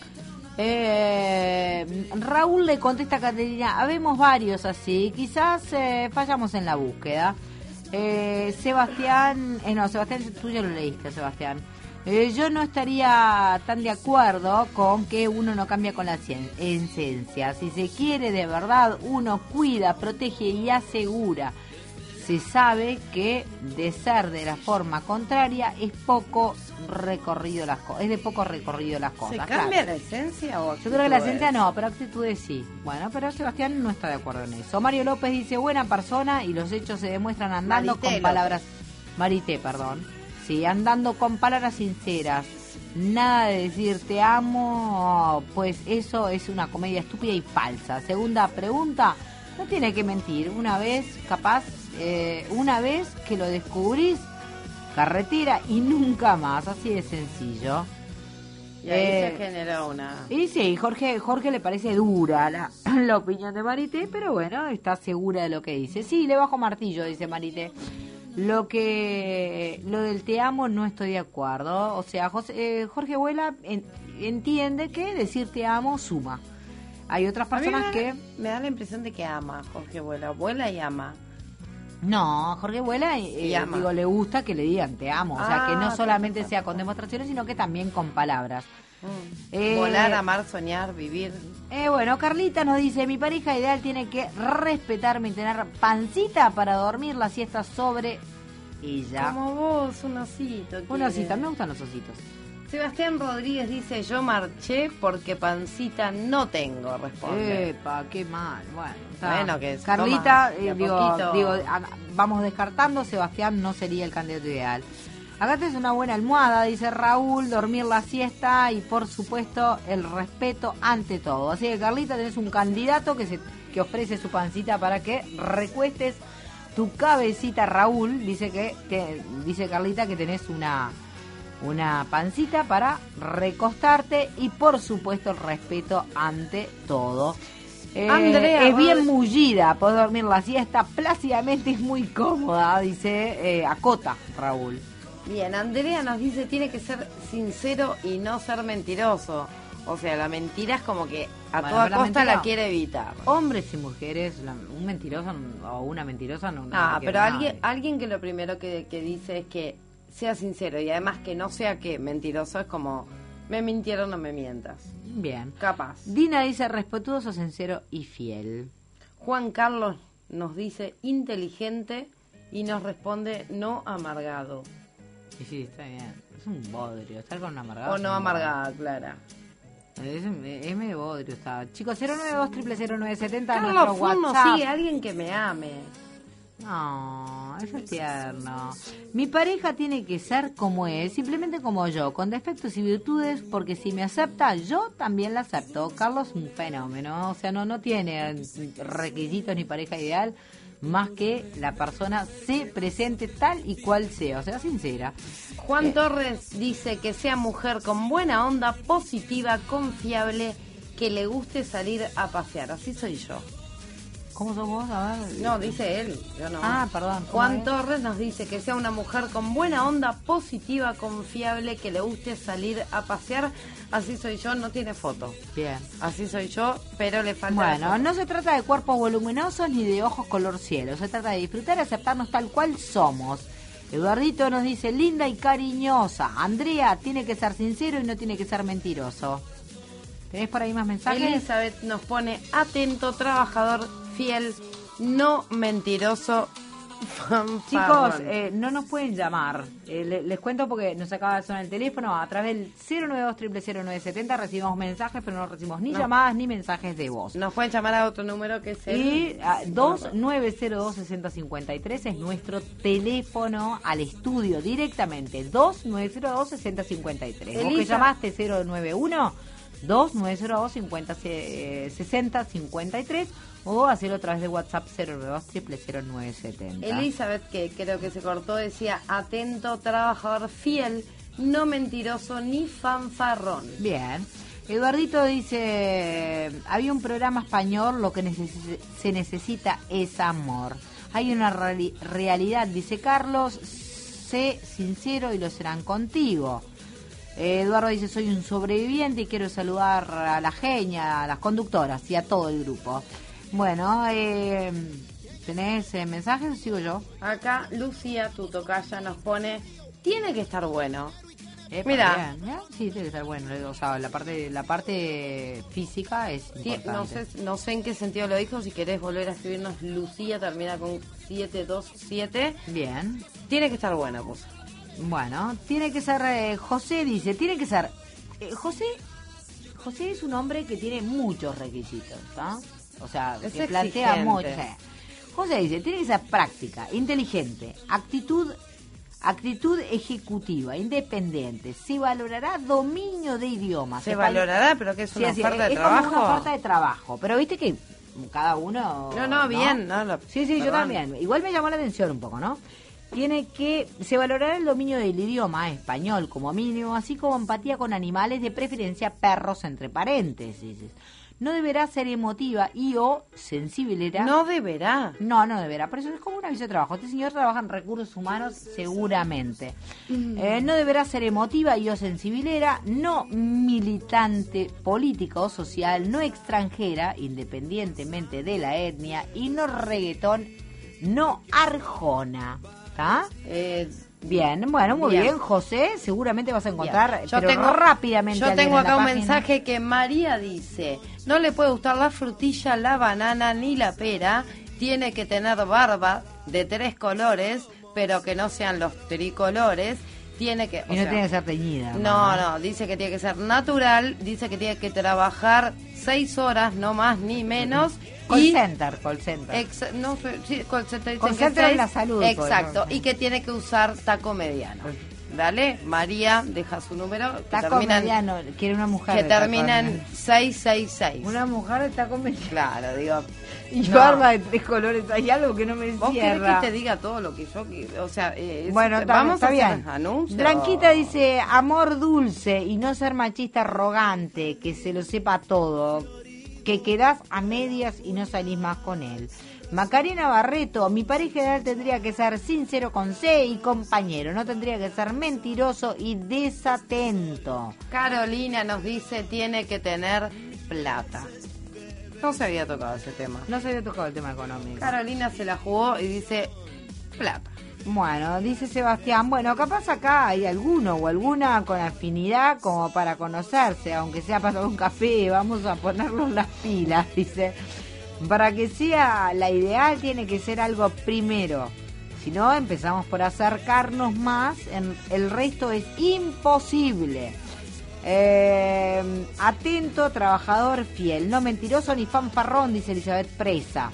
Speaker 3: Eh, Raúl le contesta a Caterina, habemos varios así, quizás eh, fallamos en la búsqueda. Eh, Sebastián, eh, no, Sebastián, tú ya lo leíste, Sebastián. Eh, yo no estaría tan de acuerdo con que uno no cambia con la cien- esencia. Si se quiere de verdad, uno cuida, protege y asegura. Se sabe que de ser de la forma contraria es poco recorrido las cosas, es de poco recorrido las cosas.
Speaker 2: ¿Se cambia
Speaker 3: claro.
Speaker 2: la esencia o
Speaker 3: Yo creo que la
Speaker 2: actitudes?
Speaker 3: esencia no, pero actitudes sí. Bueno, pero Sebastián no está de acuerdo en eso. Mario López dice, buena persona y los hechos se demuestran andando
Speaker 2: Marité
Speaker 3: con palabras... Marité, perdón. Sí, andando con palabras sinceras. Nada de decir te amo, pues eso es una comedia estúpida y falsa. Segunda pregunta, no tiene que mentir. Una vez, capaz, eh, una vez que lo descubrís, carretera y nunca más. Así de sencillo.
Speaker 2: Y ahí
Speaker 3: Eh,
Speaker 2: se generó una...
Speaker 3: Y sí, Jorge, Jorge le parece dura la, la opinión de Marité, pero bueno, está segura de lo que dice. Sí, le bajo martillo, dice Marité. Lo que lo del te amo no estoy de acuerdo. O sea, José, eh, Jorge Vuela en- entiende que decir te amo suma. Hay otras
Speaker 2: A mí
Speaker 3: personas
Speaker 2: me,
Speaker 3: que...
Speaker 2: me da la impresión de que ama Jorge Vuela, vuela y ama.
Speaker 3: No, Jorge Vuela, eh,
Speaker 2: Y ama.
Speaker 3: digo, le gusta que le digan te amo. O sea,
Speaker 2: Ah,
Speaker 3: que no solamente
Speaker 2: perfecto.
Speaker 3: sea con demostraciones, sino que también con palabras.
Speaker 2: Mm.
Speaker 3: Eh,
Speaker 2: Volar, amar, soñar, vivir.
Speaker 3: Eh, bueno, Carlita nos dice, mi pareja ideal tiene que respetarme y tener pancita para dormir la siesta sobre ella.
Speaker 2: Como vos, un osito.
Speaker 3: Un
Speaker 2: quiere.
Speaker 3: osito, me gustan los ositos.
Speaker 2: Sebastián Rodríguez dice, yo marché porque pancita no tengo, responde.
Speaker 3: Epa, qué mal. Bueno, está.
Speaker 2: Bueno, que se
Speaker 3: Carlita,
Speaker 2: toma de
Speaker 3: eh,
Speaker 2: a
Speaker 3: digo,
Speaker 2: poquito.
Speaker 3: digo, a- vamos descartando, Sebastián no sería el candidato ideal. Acá tenés una buena almohada, dice Raúl, dormir la siesta y por supuesto el respeto ante todo. Así que Carlita, tenés un candidato que se que ofrece su pancita para que recuestes tu cabecita. Raúl dice que te, dice Carlita que tenés una una pancita para recostarte y por supuesto el respeto ante todo. Eh,
Speaker 2: Andrea,
Speaker 3: es bien
Speaker 2: Rod-
Speaker 3: mullida, podés dormir la siesta plácidamente, es muy cómoda, dice eh, acota Raúl.
Speaker 2: Bien, Andrea nos dice tiene que ser sincero y no ser mentiroso. O sea, la mentira es como que a
Speaker 3: Bueno,
Speaker 2: toda
Speaker 3: pero la
Speaker 2: costa
Speaker 3: mentira-
Speaker 2: la quiere evitar.
Speaker 3: Hombres y mujeres, la- un mentiroso o una mentirosa no. no
Speaker 2: Ah,
Speaker 3: quiere
Speaker 2: pero
Speaker 3: nadie.
Speaker 2: alguien alguien que lo primero que, que dice es que sea sincero y además que no sea que mentiroso es como me mintieron, no me mientas.
Speaker 3: Bien.
Speaker 2: Capaz.
Speaker 3: Dina dice respetuoso, sincero y fiel.
Speaker 2: Juan Carlos nos dice inteligente y nos responde no amargado.
Speaker 3: Y sí, está bien. Es un bodrio. Estar con una amargada.
Speaker 2: O
Speaker 3: es
Speaker 2: no
Speaker 3: un
Speaker 2: amargada, Clara.
Speaker 3: bodrio. Es, es medio bodrio. Está. Chicos, cero nueve dos, cero cero cero nueve siete cero
Speaker 2: Carlos
Speaker 3: nuestro
Speaker 2: Furno
Speaker 3: WhatsApp.
Speaker 2: sigue alguien que me ame.
Speaker 3: No, eso es tierno. Mi pareja tiene que ser como es, simplemente como yo, con defectos y virtudes, porque si me acepta, yo también la acepto. Carlos es un fenómeno, o sea, no, no tiene requisitos ni pareja ideal, más que la persona se presente tal y cual sea, o sea, sincera.
Speaker 2: Juan
Speaker 3: Eh,
Speaker 2: Torres dice que sea mujer con buena onda, positiva, confiable, que le guste salir a pasear. Así soy yo.
Speaker 3: ¿Cómo sos vos? A ver.
Speaker 2: No, dice él, yo no.
Speaker 3: Ah, perdón. ¿cómo
Speaker 2: Juan
Speaker 3: es?
Speaker 2: Torres nos dice que sea una mujer con buena onda, positiva, confiable, que le guste salir a pasear. Así soy yo, no tiene foto.
Speaker 3: Bien.
Speaker 2: Así soy yo, pero le falta la
Speaker 3: Bueno,
Speaker 2: foto.
Speaker 3: no se trata de cuerpos voluminosos ni de ojos color cielo. Se trata de disfrutar y aceptarnos tal cual somos. Eduardito nos dice linda y cariñosa. Andrea tiene que ser sincero y no tiene que ser mentiroso. ¿Tenés por ahí más mensajes?
Speaker 2: Elizabeth nos pone atento, trabajador, fiel, no mentiroso.
Speaker 3: Chicos,
Speaker 2: fanfarrón.
Speaker 3: eh, no nos pueden llamar. Eh, le- les cuento porque nos acaba de sonar el teléfono. A través del cero nueve dos, cero cero cero nueve siete cero recibimos mensajes, pero no recibimos ni
Speaker 2: No.
Speaker 3: llamadas ni mensajes de voz.
Speaker 2: Nos pueden llamar a otro número que es el...
Speaker 3: Y ah, dos nueve cero dos, seis cero cinco tres es nuestro teléfono al estudio directamente. dos nueve cero dos, seis cero cinco tres. Vos que
Speaker 2: Elisa.
Speaker 3: llamaste cero nueve uno, dos nueve cero dos, cinco cero, eh, sesenta cincuenta y tres o hacerlo a través de WhatsApp cero nueve dos, cero cero cero nueve siete cero.
Speaker 2: Elizabeth, que creo que se cortó, decía atento, trabajador, fiel, no mentiroso ni fanfarrón.
Speaker 3: Bien. Eduardito dice, había un programa español, lo que neces- se necesita es amor. Hay una reali- realidad, dice Carlos, sé sincero y lo serán contigo. Eh, Eduardo dice, soy un sobreviviente y quiero saludar a la genia, a las conductoras y a todo el grupo. Bueno, eh, ¿tenés eh, mensajes o sigo yo?
Speaker 2: Acá Lucía, tu tocaya, nos pone, tiene que estar bueno.
Speaker 3: Epa,
Speaker 2: Mira.
Speaker 3: bien, ¿ya? Sí, tiene que estar bueno. O sea, la parte, la parte física es
Speaker 2: Sí,
Speaker 3: importante.
Speaker 2: no sé, no sé en qué sentido lo dijo, si querés volver a escribirnos, Lucía termina con siete dos siete.
Speaker 3: Bien.
Speaker 2: Tiene que estar buena, pues.
Speaker 3: Bueno, tiene que ser, eh, José dice, tiene que ser, eh, José, José es un hombre que tiene muchos requisitos, ¿no? O sea,
Speaker 2: Es
Speaker 3: que plantea
Speaker 2: exigente.
Speaker 3: mucho. José dice, tiene que ser práctica, inteligente, actitud, actitud ejecutiva, independiente, se valorará dominio de idiomas.
Speaker 2: Se
Speaker 3: Sepa-
Speaker 2: valorará, pero que es
Speaker 3: Sí,
Speaker 2: una
Speaker 3: así,
Speaker 2: oferta de
Speaker 3: es como
Speaker 2: trabajo.
Speaker 3: una oferta de trabajo, pero viste que cada uno...
Speaker 2: No, no, bien, no, lo-
Speaker 3: Sí, sí, yo
Speaker 2: perdón.
Speaker 3: también. Igual me llamó la atención un poco, ¿no? Tiene que, se valorará el dominio del idioma español como mínimo, así como empatía con animales, de preferencia perros entre paréntesis. No deberá ser emotiva y o sensibilera.
Speaker 2: No deberá.
Speaker 3: No, no deberá. Por eso es como un aviso de trabajo. Este señor trabaja en recursos humanos seguramente. Eh, no deberá ser emotiva y o sensibilera, no militante política o social, no extranjera, independientemente de la etnia, y no reggaetón, no arjona. ¿Está?
Speaker 2: Eh,
Speaker 3: Bien, bueno, muy
Speaker 2: bien.
Speaker 3: bien, José. Seguramente vas a encontrar,
Speaker 2: Bien. Yo
Speaker 3: pero
Speaker 2: tengo-
Speaker 3: rápidamente.
Speaker 2: Yo
Speaker 3: alguien
Speaker 2: tengo
Speaker 3: en la
Speaker 2: acá un
Speaker 3: página.
Speaker 2: mensaje que María dice, no le puede gustar la frutilla, la banana ni la pera, tiene que tener barba de tres colores, pero que no sean los tricolores, tiene que... o
Speaker 3: Y no
Speaker 2: sea,
Speaker 3: tiene que ser teñida.
Speaker 2: No, no, dice que tiene que ser natural, dice que tiene que trabajar seis horas, no más ni menos.
Speaker 3: Call
Speaker 2: y
Speaker 3: center, call center.
Speaker 2: Ex- no sé, sí, call center dicen
Speaker 3: Call
Speaker 2: que
Speaker 3: center en
Speaker 2: seis.
Speaker 3: la salud,
Speaker 2: Exacto,
Speaker 3: pues, ¿no?
Speaker 2: y que tiene que usar taco mediano. Dale, María, deja su número. Que
Speaker 3: Taco
Speaker 2: terminan,
Speaker 3: mediano, quiere una mujer.
Speaker 2: que
Speaker 3: de taco
Speaker 2: termina en
Speaker 3: mediano.
Speaker 2: seis seis seis.
Speaker 3: Una mujer de taco mediano.
Speaker 2: Claro, digo.
Speaker 3: Y
Speaker 2: no.
Speaker 3: barba de tres colores. Hay algo que no me
Speaker 2: ¿Vos querés
Speaker 3: cierra.
Speaker 2: que te diga todo lo que yo qui- o sea, eh, es-
Speaker 3: Bueno, está,
Speaker 2: vamos
Speaker 3: está
Speaker 2: a hacer
Speaker 3: bien.
Speaker 2: anuncios.
Speaker 3: Blanquita dice, amor dulce y no ser machista arrogante, que se lo sepa todo. que quedás a medias y no salís más con él. Macarena Barreto, mi pareja ideal tendría que ser sincero con C y compañero, no tendría que ser mentiroso y desatento.
Speaker 2: Carolina nos dice, tiene que tener plata. No se había tocado ese tema.
Speaker 3: No se había tocado el tema económico.
Speaker 2: Carolina se la jugó y dice, plata.
Speaker 3: Bueno, dice Sebastián, bueno, capaz acá hay alguno o alguna con afinidad como para conocerse, aunque sea para un café, vamos a ponernos las pilas, dice. Para que sea la ideal tiene que ser algo primero. Si no, empezamos por acercarnos más, en, el resto es imposible. Eh, atento, trabajador, fiel, no mentiroso ni fanfarrón, dice Elizabeth Presa.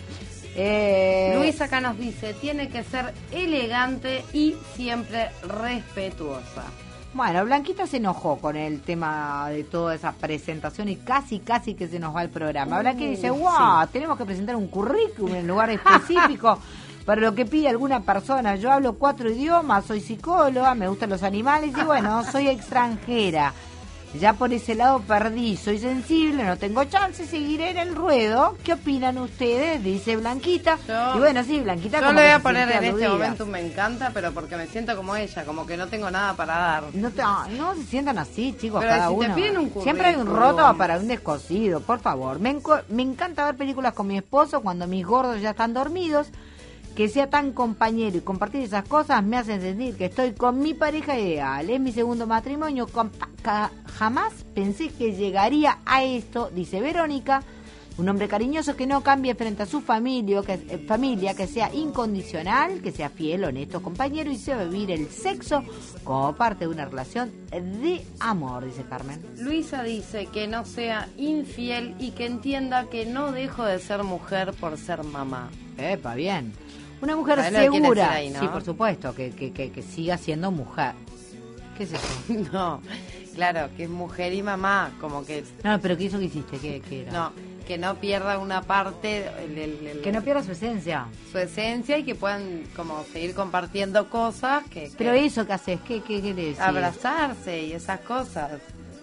Speaker 3: Eh,
Speaker 2: Luis acá nos dice, tiene que ser elegante y siempre respetuosa.
Speaker 3: Bueno, Blanquita se enojó con el tema de toda esa presentación y casi, casi que se nos va el programa. Blanquita dice, wow, sí, tenemos que presentar un currículum en lugar específico para lo que pide alguna persona. Yo hablo cuatro idiomas, soy psicóloga, me gustan los animales y bueno, soy extranjera. Ya por ese lado perdí, soy sensible, no tengo chance, seguiré en el ruedo. ¿Qué opinan ustedes? Dice Blanquita.
Speaker 2: Yo,
Speaker 3: y bueno, sí, Blanquita.
Speaker 2: Yo
Speaker 3: como
Speaker 2: le voy
Speaker 3: que
Speaker 2: a
Speaker 3: se
Speaker 2: poner en
Speaker 3: siente
Speaker 2: este
Speaker 3: aludida.
Speaker 2: momento un me encanta, pero porque me siento como ella, como que no tengo nada para dar.
Speaker 3: No, te, no se sientan así, chicos,
Speaker 2: Pero
Speaker 3: cada
Speaker 2: si te
Speaker 3: uno.
Speaker 2: piden un
Speaker 3: Siempre hay un
Speaker 2: currículum.
Speaker 3: roto para un descosido, por favor. Me, enco- me encanta ver películas con mi esposo cuando mis gordos ya están dormidos. Que sea tan compañero y compartir esas cosas me hacen sentir que estoy con mi pareja ideal. Es mi segundo matrimonio. Com- ca- jamás pensé que llegaría a esto, dice Verónica. Un hombre cariñoso que no cambie frente a su familia, que, eh, familia, que sea incondicional, que sea fiel, honesto, compañero y sepa vivir el sexo como parte de una relación de amor, dice Carmen.
Speaker 2: Luisa dice que no sea infiel y que entienda que no dejo de ser mujer por ser mamá.
Speaker 3: Epa, bien. Una mujer
Speaker 2: ¿Sabes lo que quiere
Speaker 3: segura,
Speaker 2: decir ahí, no?
Speaker 3: sí, por supuesto, que, que, que, que siga siendo mujer. ¿Qué es eso?
Speaker 2: No, claro, que es mujer y mamá, como que...
Speaker 3: No, pero ¿qué hizo que hiciste? ¿Qué, qué era?
Speaker 2: No, que no pierda una parte... el- el- el-
Speaker 3: Que no pierda su esencia.
Speaker 2: su esencia y que puedan como seguir compartiendo cosas que... que
Speaker 3: Pero eso que haces, ¿qué, qué, qué le decís?
Speaker 2: abrazarse y esas cosas,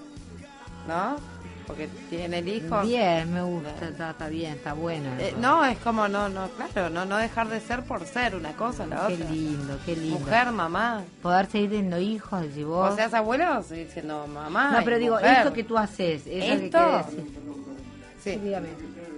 Speaker 2: ¿no? Porque tiene el hijo...
Speaker 3: Bien, me gusta, está, está bien, está bueno.
Speaker 2: Eh, no, es como, no, no, claro, no, no dejar de ser por ser una cosa, la
Speaker 3: Qué
Speaker 2: otra.
Speaker 3: lindo, qué lindo.
Speaker 2: Mujer, mamá.
Speaker 3: Poder seguir teniendo hijos, decís vos.
Speaker 2: O seas abuelo o seguir siendo mamá.
Speaker 3: No,
Speaker 2: y
Speaker 3: pero digo,
Speaker 2: mujer.
Speaker 3: esto que tú haces, eso que
Speaker 2: ¿Esto?
Speaker 3: quiere decir.
Speaker 2: Sí.
Speaker 3: Dígame.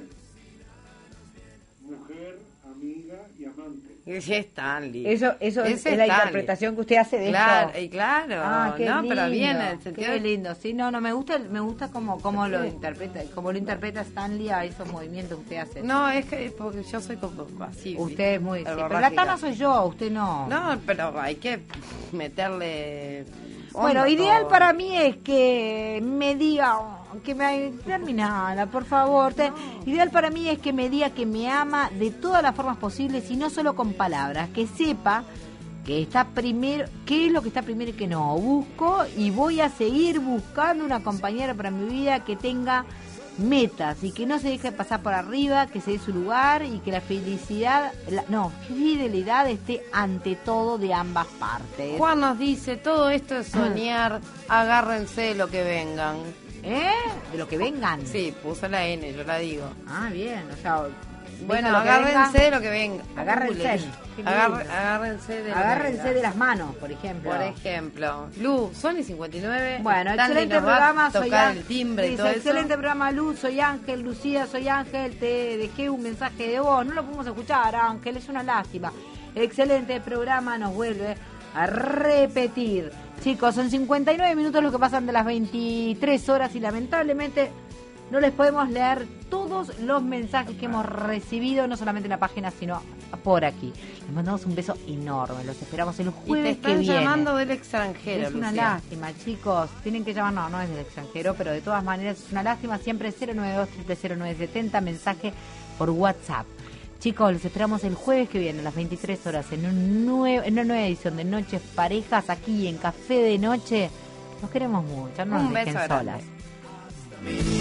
Speaker 5: Mujer, amiga y amante.
Speaker 2: Sí, es Stanley.
Speaker 3: Eso, eso es,
Speaker 2: Ese
Speaker 3: es la
Speaker 2: Stanley.
Speaker 3: interpretación que usted hace de
Speaker 2: Claro,
Speaker 3: esto.
Speaker 2: y claro,
Speaker 3: Ah, qué
Speaker 2: no,
Speaker 3: lindo,
Speaker 2: pero bien en el sentido
Speaker 3: qué
Speaker 2: de-
Speaker 3: lindo, sí, no, no, me gusta, me gusta como, como lo interpreta, como lo interpreta Stanley a esos movimientos que usted hace.
Speaker 2: No, es que es porque yo soy como así.
Speaker 3: Usted es muy, sí, pero la
Speaker 2: verborrágica.
Speaker 3: Tana soy yo, usted no.
Speaker 2: No, pero hay que meterle...
Speaker 3: Bueno,
Speaker 2: onda
Speaker 3: ideal
Speaker 2: todo.
Speaker 3: para mí es que me diga, que me terminala, por favor. Te- ideal para mí es que me diga que me ama de todas las formas posibles y no solo con palabras, que sepa que está primero, qué es lo que está primero y que no. Busco y voy a seguir buscando una compañera para mi vida que tenga metas y que no se deje pasar por arriba, que se dé su lugar y que la felicidad, la, no, fidelidad esté ante todo de ambas partes.
Speaker 2: Juan nos dice, todo esto es soñar, agárrense de lo que vengan.
Speaker 3: ¿Eh? De lo que vengan.
Speaker 2: Sí, puso la N, yo la digo.
Speaker 3: Ah, bien, o sea,
Speaker 2: Bueno,
Speaker 3: venga lo que
Speaker 2: agárrense
Speaker 3: venga.
Speaker 2: de lo que venga.
Speaker 3: Agárrense.
Speaker 2: Uh, le-
Speaker 3: Qué
Speaker 2: agar-
Speaker 3: lindo.
Speaker 2: agárrense de lo que
Speaker 3: Agárrense
Speaker 2: venga.
Speaker 3: de las manos, por ejemplo.
Speaker 2: Por ejemplo, Lu, Sony cincuenta y nueve.
Speaker 3: Bueno,
Speaker 2: Stanley
Speaker 3: excelente
Speaker 2: nos va a
Speaker 3: programa, soy
Speaker 2: tocar
Speaker 3: Ángel.
Speaker 2: el timbre y
Speaker 3: Dice,
Speaker 2: todo eso.
Speaker 3: excelente programa, Luz, soy Ángel, Lucía, soy Ángel, te dejé un mensaje de voz, no lo podemos escuchar, Ángel, es una lástima. Excelente programa, nos vuelve a repetir. Chicos, son cincuenta y nueve minutos lo que pasan de las veintitrés horas y lamentablemente no les podemos leer todos los mensajes que hemos recibido, no solamente en la página, sino por aquí. Les mandamos un beso enorme, los esperamos el
Speaker 2: Y te
Speaker 3: jueves que
Speaker 2: están
Speaker 3: viene.
Speaker 2: llamando del extranjero,
Speaker 3: Es una
Speaker 2: Lucía.
Speaker 3: lástima, chicos. Tienen que llamar, no, no es del extranjero, pero de todas maneras es una lástima. Siempre cero nueve dos, tres cero nueve siete cero, mensaje por WhatsApp. Chicos, los esperamos el jueves que viene a las veintitrés horas en, un nuevo, en una nueva edición de Noches Parejas aquí en Café de Noche. Los queremos mucho, no
Speaker 2: Un
Speaker 3: nos dejen
Speaker 2: beso grande.
Speaker 3: solas.